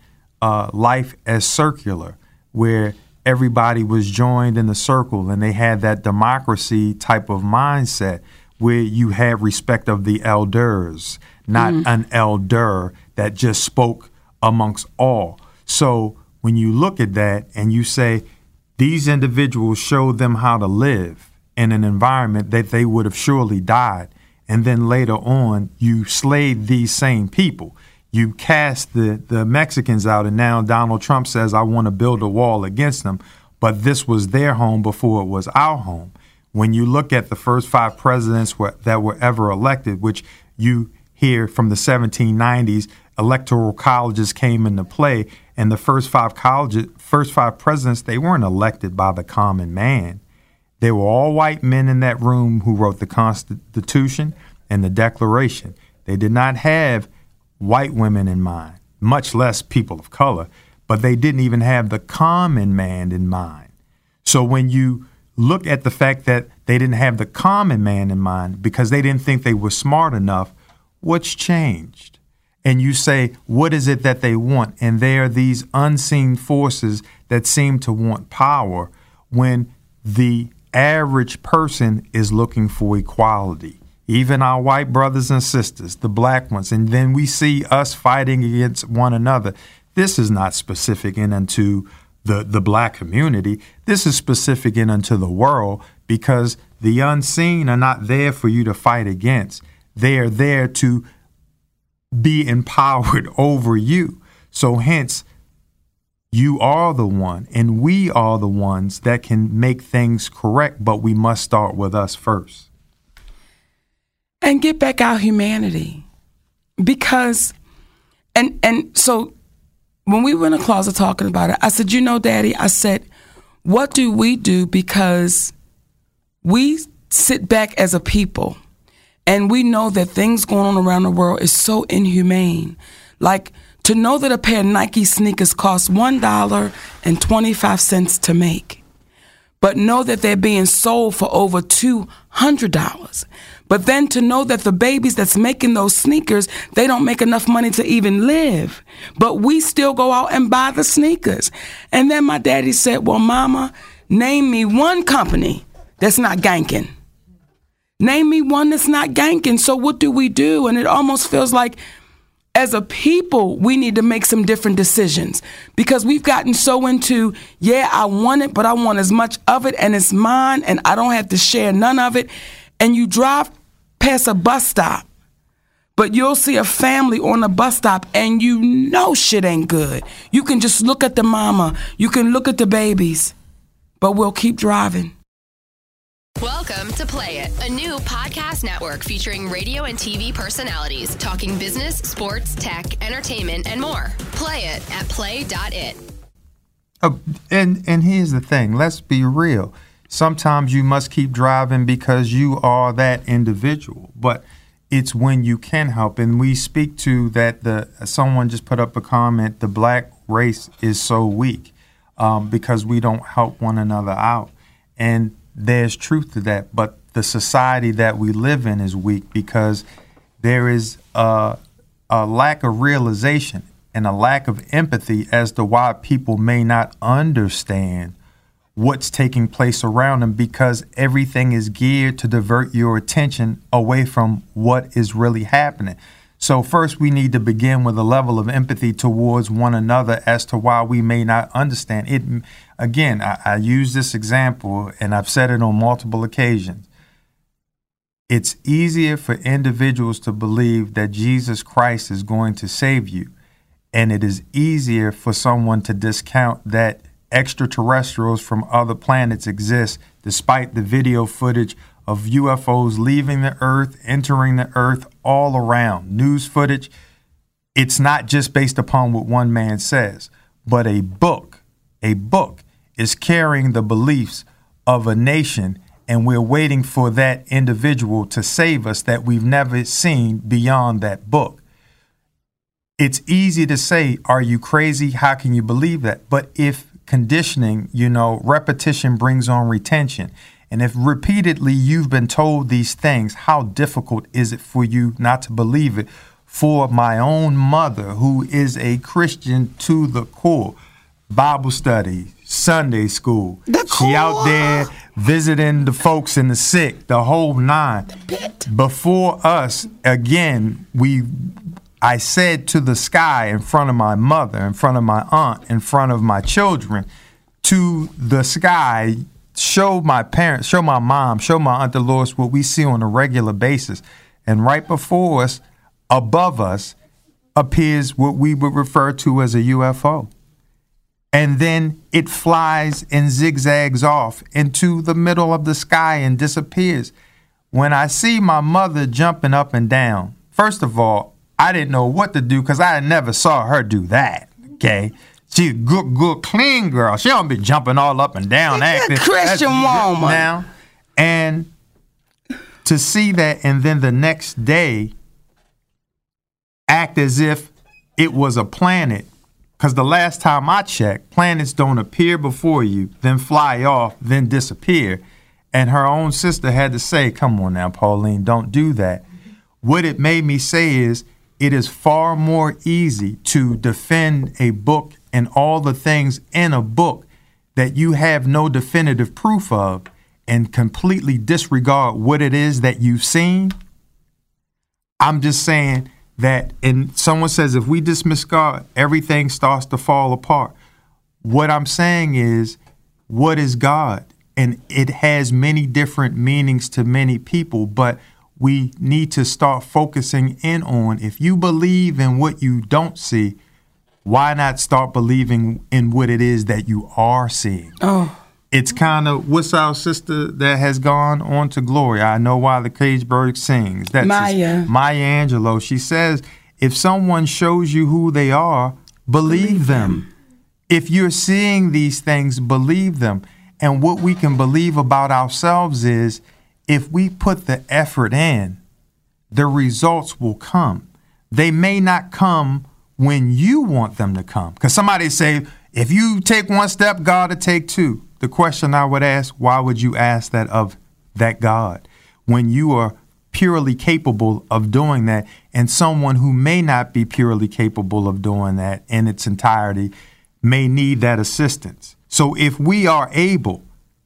life as circular, where everybody was joined in the circle and they had that democracy type of mindset where you had respect of the elders, not an elder that just spoke amongst all. So when you look at that and you say these individuals showed them how to live in an environment that they would have surely died, and then later on you slaved these same people. You cast the Mexicans out, and now Donald Trump says, I want to build a wall against them. But this was their home before it was our home. When you look at the first 5 presidents that were ever elected, which you hear from the 1790s, electoral colleges came into play, and the first 5 presidents, they weren't elected by the common man. They were all white men in that room who wrote the Constitution and the Declaration. They did not have white women in mind, much less people of color, but they didn't even have the common man in mind. So when you look at the fact that they didn't have the common man in mind because they didn't think they were smart enough, what's changed? And you say, what is it that they want? And there are these unseen forces that seem to want power when the average person is looking for equality. Even our white brothers and sisters, the black ones, and then we see us fighting against one another. This is not specific in unto the black community. This is specific in unto the world, because the unseen are not there for you to fight against. They are there to be empowered over you. So hence, you are the one, and we are the ones that can make things correct, but we must start with us first. And get back our humanity. Because, and so when we were in the closet talking about it, I said, you know, Daddy, I said, what do we do? Because we sit back as a people and we know that things going on around the world is so inhumane. Like, to know that a pair of Nike sneakers cost $1.25 to make, but know that they're being sold for over $200. But then to know that the babies that's making those sneakers, they don't make enough money to even live. But we still go out and buy the sneakers. And then my daddy said, well, Mama, name me one company that's not ganking. Name me one that's not ganking. So what do we do? And it almost feels like as a people, we need to make some different decisions, because we've gotten so into, yeah, I want it, but I want as much of it and it's mine and I don't have to share none of it. And you drive past a bus stop, but you'll see a family on a bus stop and you know shit ain't good. You can just look at the mama, you can look at the babies, but we'll keep driving. Welcome to Play It, a new podcast network featuring radio and TV personalities talking business, sports, tech, entertainment, and more. Play it at play.it. And here's the thing. Let's be real. Sometimes you must keep driving because you are that individual, but it's when you can help. And we speak to that. Someone just put up a comment, the black race is so weak because we don't help one another out. And there's truth to that, but the society that we live in is weak because there is a lack of realization and a lack of empathy as to why people may not understand what's taking place around them, because everything is geared to divert your attention away from what is really happening. So first, we need to begin with a level of empathy towards one another as to why we may not understand it. Again, I use this example, and I've said it on multiple occasions. It's easier for individuals to believe that Jesus Christ is going to save you, and it is easier for someone to discount that extraterrestrials from other planets exist, despite the video footage of UFOs leaving the Earth, entering the Earth, all around. News footage. It's not just based upon what one man says, but a book is carrying the beliefs of a nation and we're waiting for that individual to save us that we've never seen beyond that book. It's easy to say, are you crazy? How can you believe that? But if conditioning, repetition brings on retention. And if repeatedly you've been told these things, how difficult is it for you not to believe it? For my own mother, who is a Christian to the core, Bible study, Sunday school, she out there visiting the folks and the sick, the whole nine. Before us, again, I said to the sky in front of my mother, in front of my aunt, in front of my children, to the sky, show my parents, show my mom, show my Aunt Dolores what we see on a regular basis. And right before us, above us, appears what we would refer to as a UFO. And then it flies and zigzags off into the middle of the sky and disappears. When I see my mother jumping up and down, first of all, I didn't know what to do because I never saw her do that, okay? She's a good, clean girl. She don't be jumping all up and down. Acting. Christian woman. Now, and to see that and then the next day act as if it was a planet, because the last time I checked, planets don't appear before you, then fly off, then disappear. And her own sister had to say, come on now, Pauline, don't do that. What it made me say is, it is far more easy to defend a book and all the things in a book that you have no definitive proof of and completely disregard what it is that you've seen. I'm just saying that, and someone says if we dismiss God, everything starts to fall apart. What I'm saying is, what is God? And it has many different meanings to many people, but we need to start focusing in on, if you believe in what you don't see, why not start believing in what it is that you are seeing? Oh. It's kind of, what's our sister that has gone on to glory? I Know Why the Caged Bird Sings. That's Maya Angelou. She says, if someone shows you who they are, believe them. If you're seeing these things, believe them. And what we can believe about ourselves is, if we put the effort in, the results will come. They may not come when you want them to come. Because somebody say, if you take one step, God will take two. The question I would ask, why would you ask that of that God when you are purely capable of doing that, and someone who may not be purely capable of doing that in its entirety may need that assistance? So if we are able,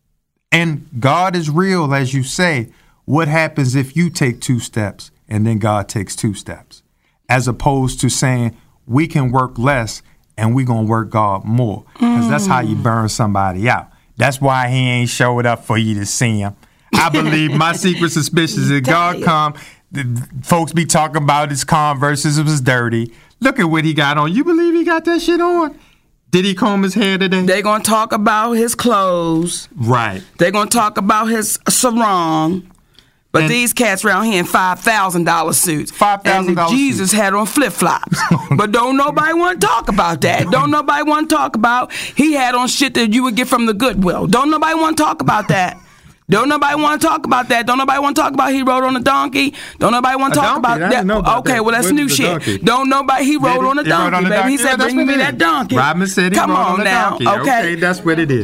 and God is real, as you say, what happens if you take 2 steps and then God takes 2 steps? As opposed to saying, we can work less and we're going to work God more. Because that's how you burn somebody out. That's why he ain't showed up for you to see him. I believe my secret suspicion is that God come, folks be talking about his Converses, it was dirty. Look at what he got on. You believe he got that shit on? Did he comb his hair today? They're going to talk about his clothes. Right. They're going to talk about his sarong. But and these cats around here in $5,000 suits. $5,000 And Jesus had on flip-flops. But don't nobody want to talk about that. Don't nobody want to talk about he had on shit that you would get from the Goodwill. Don't nobody want to talk about that. Don't nobody want to talk about that. Don't nobody want to talk about he rode on a donkey. Don't nobody want to talk about that. Okay, well, that's new shit. Donkey? Don't nobody, he rode on a donkey, baby. He said, bring me that donkey. Robin said he rode on a donkey. Okay, that's what it is.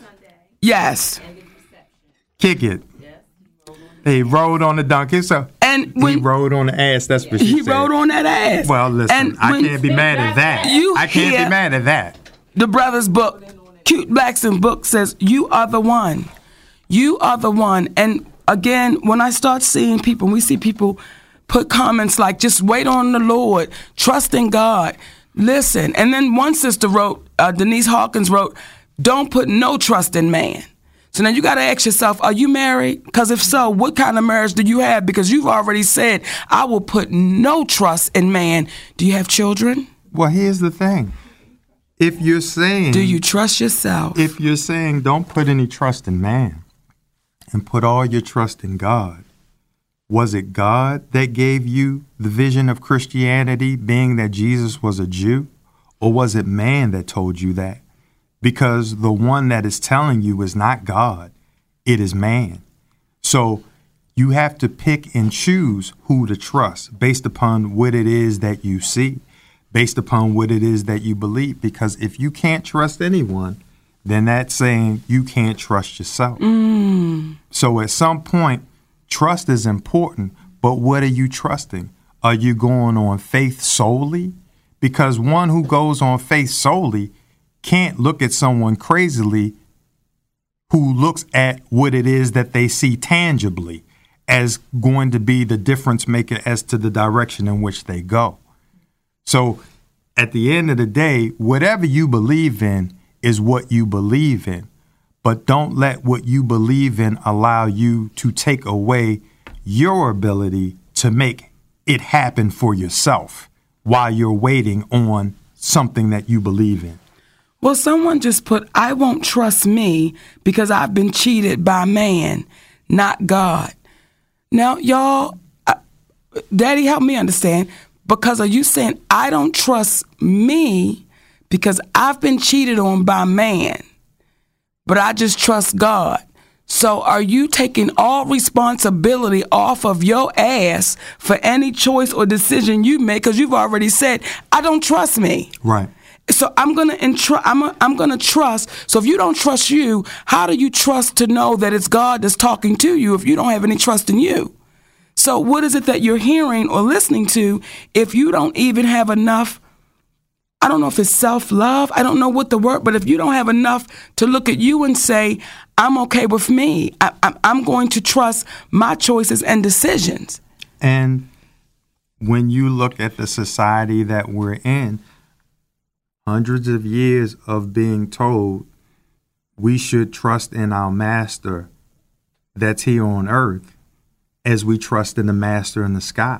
Yes. Kick it. He rode on the donkey, so and he rode on the ass. That's what she said. He rode on that ass. Well, listen, I can't be mad at that. I can't be mad at that. The brother's book, Cute Blackson book, says, you are the one. You are the one. And again, when I start seeing people, we see people put comments like, just wait on the Lord, trust in God, listen. And then one sister wrote, Denise Hawkins wrote, don't put no trust in man. So now you got to ask yourself, are you married? Because if so, what kind of marriage do you have? Because you've already said, I will put no trust in man. Do you have children? Well, here's the thing. If you're saying... Do you trust yourself? If you're saying don't put any trust in man and put all your trust in God, was it God that gave you the vision of Christianity, being that Jesus was a Jew? Or was it man that told you that? Because the one that is telling you is not God, it is man. So you have to pick and choose who to trust based upon what it is that you see, based upon what it is that you believe. Because if you can't trust anyone, then that's saying you can't trust yourself. So at some point, trust is important, but what are you trusting? Are you going on faith solely? Because one who goes on faith solely can't look at someone crazily who looks at what it is that they see tangibly as going to be the difference maker as to the direction in which they go. So at the end of the day, whatever you believe in is what you believe in. But don't let what you believe in allow you to take away your ability to make it happen for yourself while you're waiting on something that you believe in. Well, someone just put, I won't trust me because I've been cheated by man, not God. Now, y'all, Daddy, help me understand, because are you saying I don't trust me because I've been cheated on by man, but I just trust God? So are you taking all responsibility off of your ass for any choice or decision you make? Because you've already said, I don't trust me. Right. So I'm gonna trust. So if you don't trust you, how do you trust to know that it's God that's talking to you if you don't have any trust in you? So what is it that you're hearing or listening to if you don't even have enough? I don't know if it's self-love. I don't know what the word, but if you don't have enough to look at you and say, I'm okay with me, I'm going to trust my choices and decisions. And when you look at the society that we're in, hundreds of years of being told we should trust in our master that's here on earth as we trust in the master in the sky.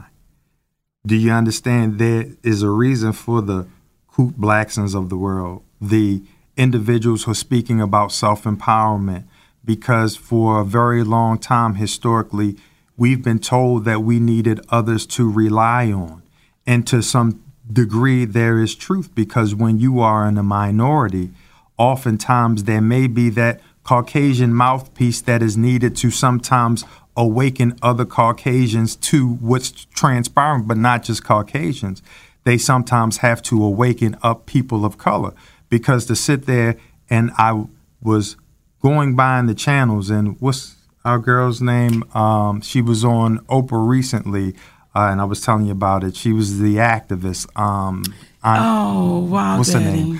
Do you understand there is a reason for the Kute Blacksons of the world, the individuals who are speaking about self-empowerment, because for a very long time historically, we've been told that we needed others to rely on. And to some degree, there is truth, because when you are in a minority, oftentimes there may be that Caucasian mouthpiece that is needed to sometimes awaken other Caucasians to what's transpiring, but not just Caucasians. They sometimes have to awaken up people of color, because to sit there, and I was going by in the channels, and what's our girl's name? She was on Oprah recently, and I was telling you about it. She was the activist. Oh, wow, what's Daddy. her name?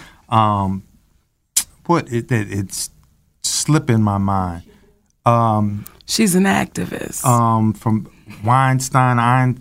It's slipping my mind. She's an activist. From Einstein.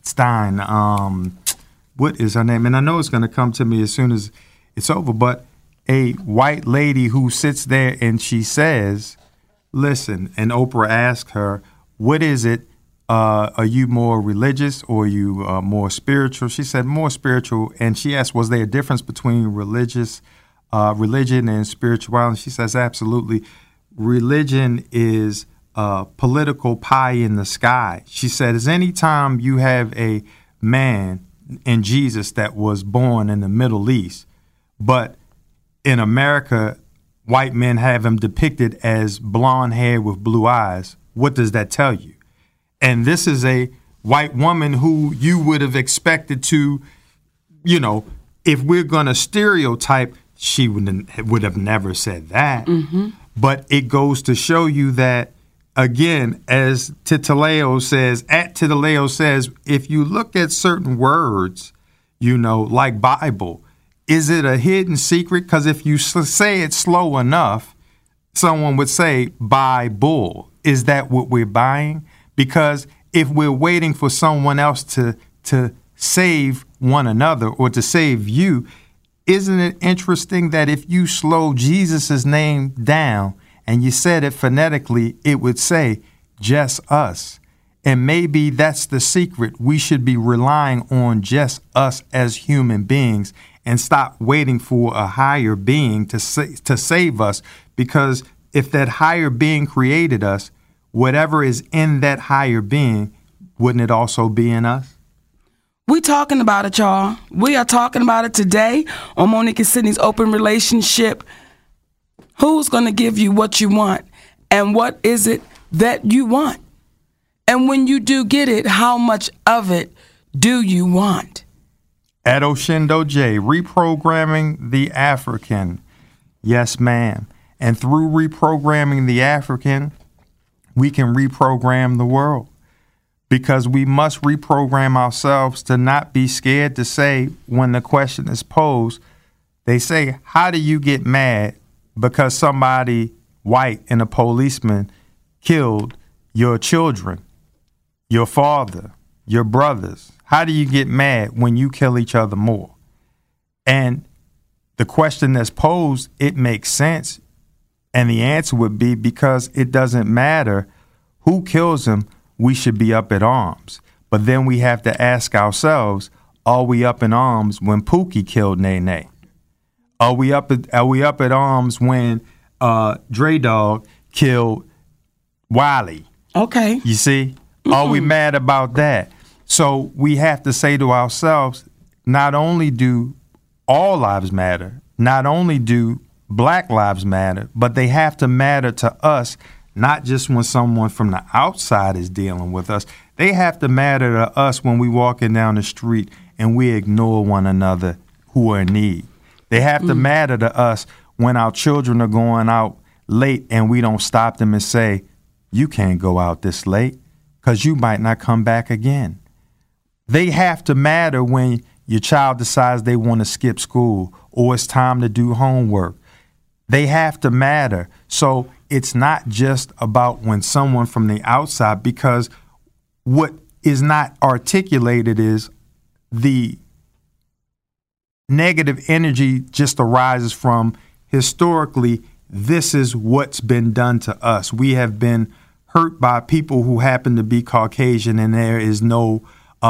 What is her name? And I know it's going to come to me as soon as it's over, but a white lady who sits there and she says, listen, and Oprah asked her, what is it? Are you more religious or are you more spiritual? She said more spiritual. And she asked, was there a difference between religion and spirituality? She says, absolutely. Religion is political pie in the sky. She said, is any time you have a man in Jesus that was born in the Middle East, but in America, white men have him depicted as blonde hair with blue eyes, what does that tell you? And this is a white woman who you would have expected to, if we're going to stereotype, she would have never said that. Mm-hmm. But it goes to show you that, again, as Titileo says, if you look at certain words, like Bible, is it a hidden secret? Because if you say it slow enough, someone would say, buy bull. Is that what we're buying? Because if we're waiting for someone else to save one another or to save you, isn't it interesting that if you slow Jesus' name down and you said it phonetically, it would say, just us. And maybe that's the secret. We should be relying on just us as human beings and stop waiting for a higher being to save us. Because if that higher being created us, whatever is in that higher being, wouldn't it also be in us? We talking about it, y'all. We are talking about it today on Monique and Sydney's Open Relationship. Who's going to give you what you want? And what is it that you want? And when you do get it, how much of it do you want? At Oshindo J, reprogramming the African. Yes, ma'am. And through reprogramming the African, we can reprogram the world. Because we must reprogram ourselves to not be scared to say when the question is posed, they say, how do you get mad because somebody white and a policeman killed your children, your father, your brothers? How do you get mad when you kill each other more? And the question that's posed, it makes sense. And the answer would be because it doesn't matter who kills them, we should be up at arms. But then we have to ask ourselves, are we up in arms when Pookie killed Nene? Are we up at arms when Dre Dog killed Wiley? Okay. You see? Are we mad about that? So we have to say to ourselves, not only do all lives matter, not only do Black lives matter, but they have to matter to us, not just when someone from the outside is dealing with us. They have to matter to us when we walking down the street and we ignore one another who are in need. They have to matter to us when our children are going out late and we don't stop them and say, you can't go out this late because you might not come back again. They have to matter when your child decides they want to skip school or it's time to do homework. They have to matter. So it's not just about when someone from the outside, because what is not articulated is the negative energy just arises from historically, this is what's been done to us. We have been hurt by people who happen to be Caucasian, and there is no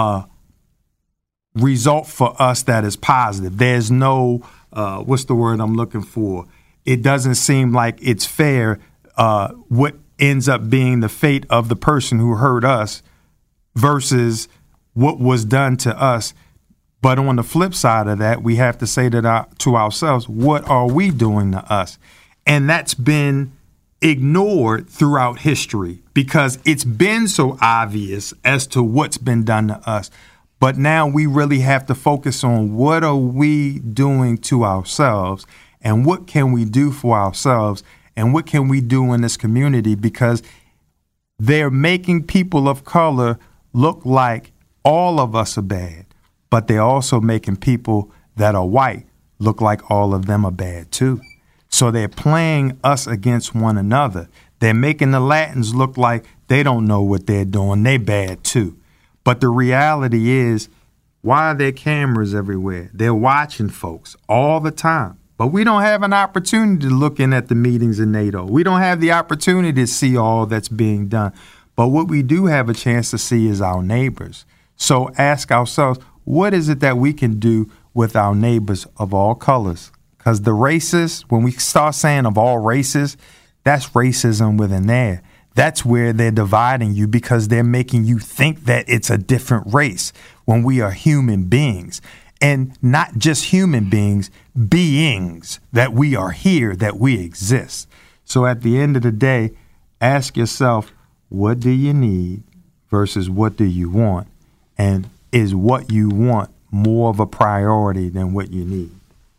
result for us that is positive. There's no, what's the word I'm looking for? It doesn't seem like it's fair what ends up being the fate of the person who hurt us versus what was done to us. But on the flip side of that, we have to say that to ourselves, what are we doing to us? And that's been ignored throughout history because it's been so obvious as to what's been done to us. But now we really have to focus on what are we doing to ourselves and what can we do for ourselves and what can we do in this community, because they're making people of color look like all of us are bad, but they're also making people that are white look like all of them are bad too. So they're playing us against one another. They're making the Latins look like they don't know what they're doing. They bad too. But the reality is, why are there cameras everywhere? They're watching folks all the time. But we don't have an opportunity to look in at the meetings in NATO. We don't have the opportunity to see all that's being done. But what we do have a chance to see is our neighbors. So ask ourselves, what is it that we can do with our neighbors of all colors? Because the racists, when we start saying of all races, that's racism within there. That's where they're dividing you because they're making you think that it's a different race when we are human beings. And not just human beings, beings, that we are here, that we exist. So at the end of the day, ask yourself, what do you need versus what do you want? And is what you want more of a priority than what you need?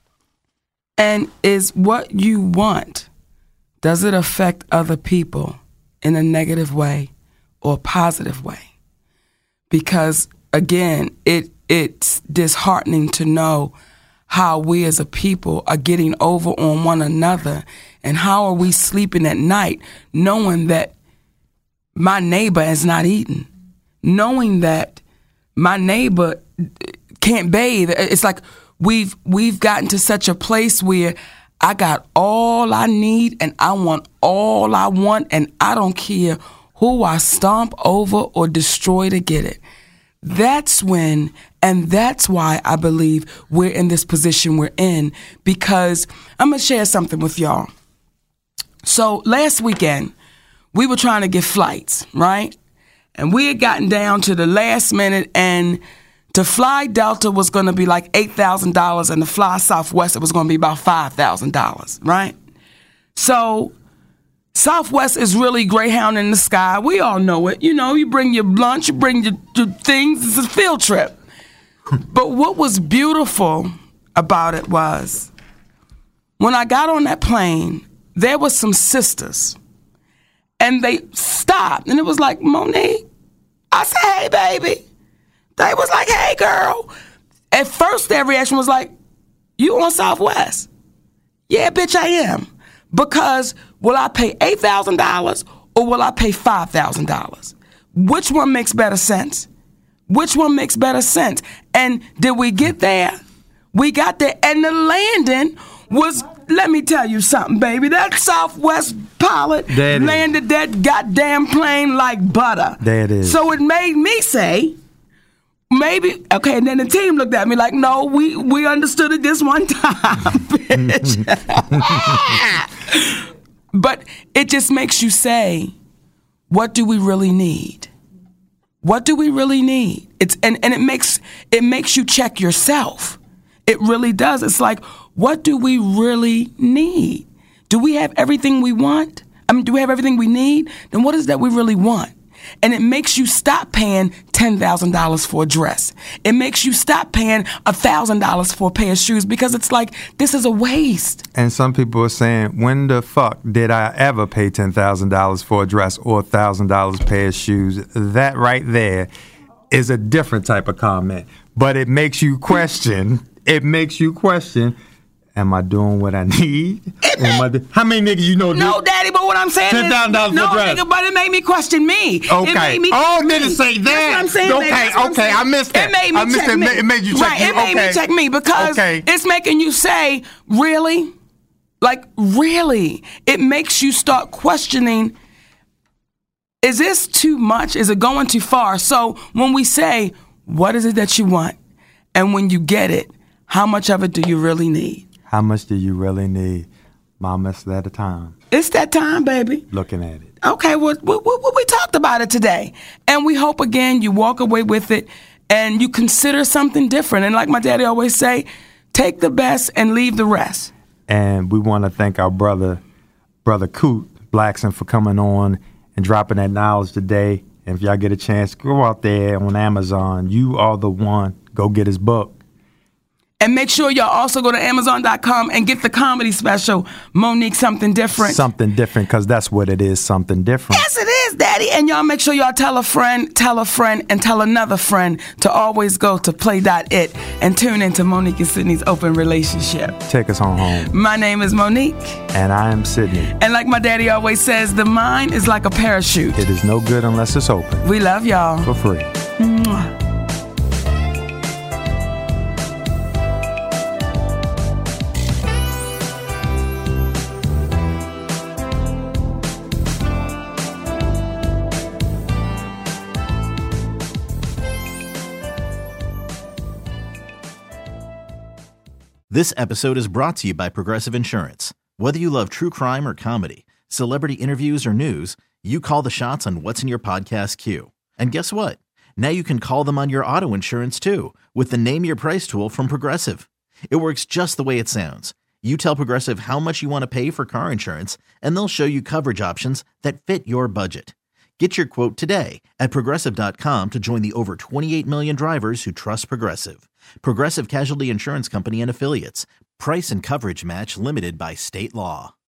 And is what you want, does it affect other people in a negative way or a positive way? Because, again, it's disheartening to know how we as a people are getting over on one another, and how are we sleeping at night knowing that my neighbor is not eating, knowing that my neighbor can't bathe. It's like we've gotten to such a place where I got all I need and I want all I want, and I don't care who I stomp over or destroy to get it. That's when, and that's why I believe we're in this position we're in, because I'm going to share something with y'all. So last weekend, we were trying to get flights, right? And we had gotten down to the last minute, and to fly Delta was going to be like $8,000, and to fly Southwest, it was going to be about $5,000, right? So Southwest is really Greyhound in the sky. We all know it. You know, you bring your lunch, you bring your things. It's a field trip. But what was beautiful about it was when I got on that plane, there were some sisters. And they stopped. And it was like, Monique. I said, hey, baby. They was like, hey, girl. At first, their reaction was like, you on Southwest? Yeah, bitch, I am. Because will I pay $8,000 or will I pay $5,000? Which one makes better sense? Which one makes better sense? And did we get there? We got there, and the landing was, let me tell you something, baby. That Southwest pilot landed that goddamn plane like butter. There it is. So it made me say, maybe, okay, and then the team looked at me like, no, we understood it this one time, bitch. But it just makes you say, what do we really need? What do we really need? And it makes you check yourself. It really does. It's like, what do we really need? Do we have everything we want? I mean, do we have everything we need? Then what is that we really want? And it makes you stop paying $10,000 for a dress. It makes you stop paying $1,000 for a pair of shoes because it's like, this is a waste. And some people are saying, when the fuck did I ever pay $10,000 for a dress or $1,000 pair of shoes? That right there is a different type of comment. But it makes you question. Am I doing what I need? How many niggas you know? No, Daddy, but what I'm saying is, $10,000 for dress. Nigga, but it made me question me. Okay. It made me niggas say that. That's what I'm saying. Okay, I missed that. It made me check me. It made you check me. It made me check me because it's making you say, really? Like, really? It makes you start questioning, is this too much? Is it going too far? So when we say, what is it that you want? And when you get it, how much of it do you really need? How much do you really need? Mama, it's that time. It's that time, baby. Looking at it. Okay, well, we talked about it today. And we hope, again, you walk away with it and you consider something different. And like my daddy always say, take the best and leave the rest. And we want to thank our brother Coot Blackson, for coming on and dropping that knowledge today. And if y'all get a chance, go out there on Amazon. You are the one. Go get his book. And make sure y'all also go to Amazon.com and get the comedy special, Monique Something Different. Something different, because that's what it is, something different. Yes, it is, Daddy. And y'all make sure y'all tell a friend, and tell another friend to always go to play.it and tune into Monique and Sydney's Open Relationship. Take us on home. My name is Monique. And I am Sydney. And like my daddy always says, the mind is like a parachute. It is no good unless it's open. We love y'all. For free. Mwah. This episode is brought to you by Progressive Insurance. Whether you love true crime or comedy, celebrity interviews or news, you call the shots on what's in your podcast queue. And guess what? Now you can call them on your auto insurance too with the Name Your Price tool from Progressive. It works just the way it sounds. You tell Progressive how much you want to pay for car insurance, and they'll show you coverage options that fit your budget. Get your quote today at Progressive.com to join the over 28 million drivers who trust Progressive. Progressive Casualty Insurance Company and Affiliates. Price and coverage match limited by state law.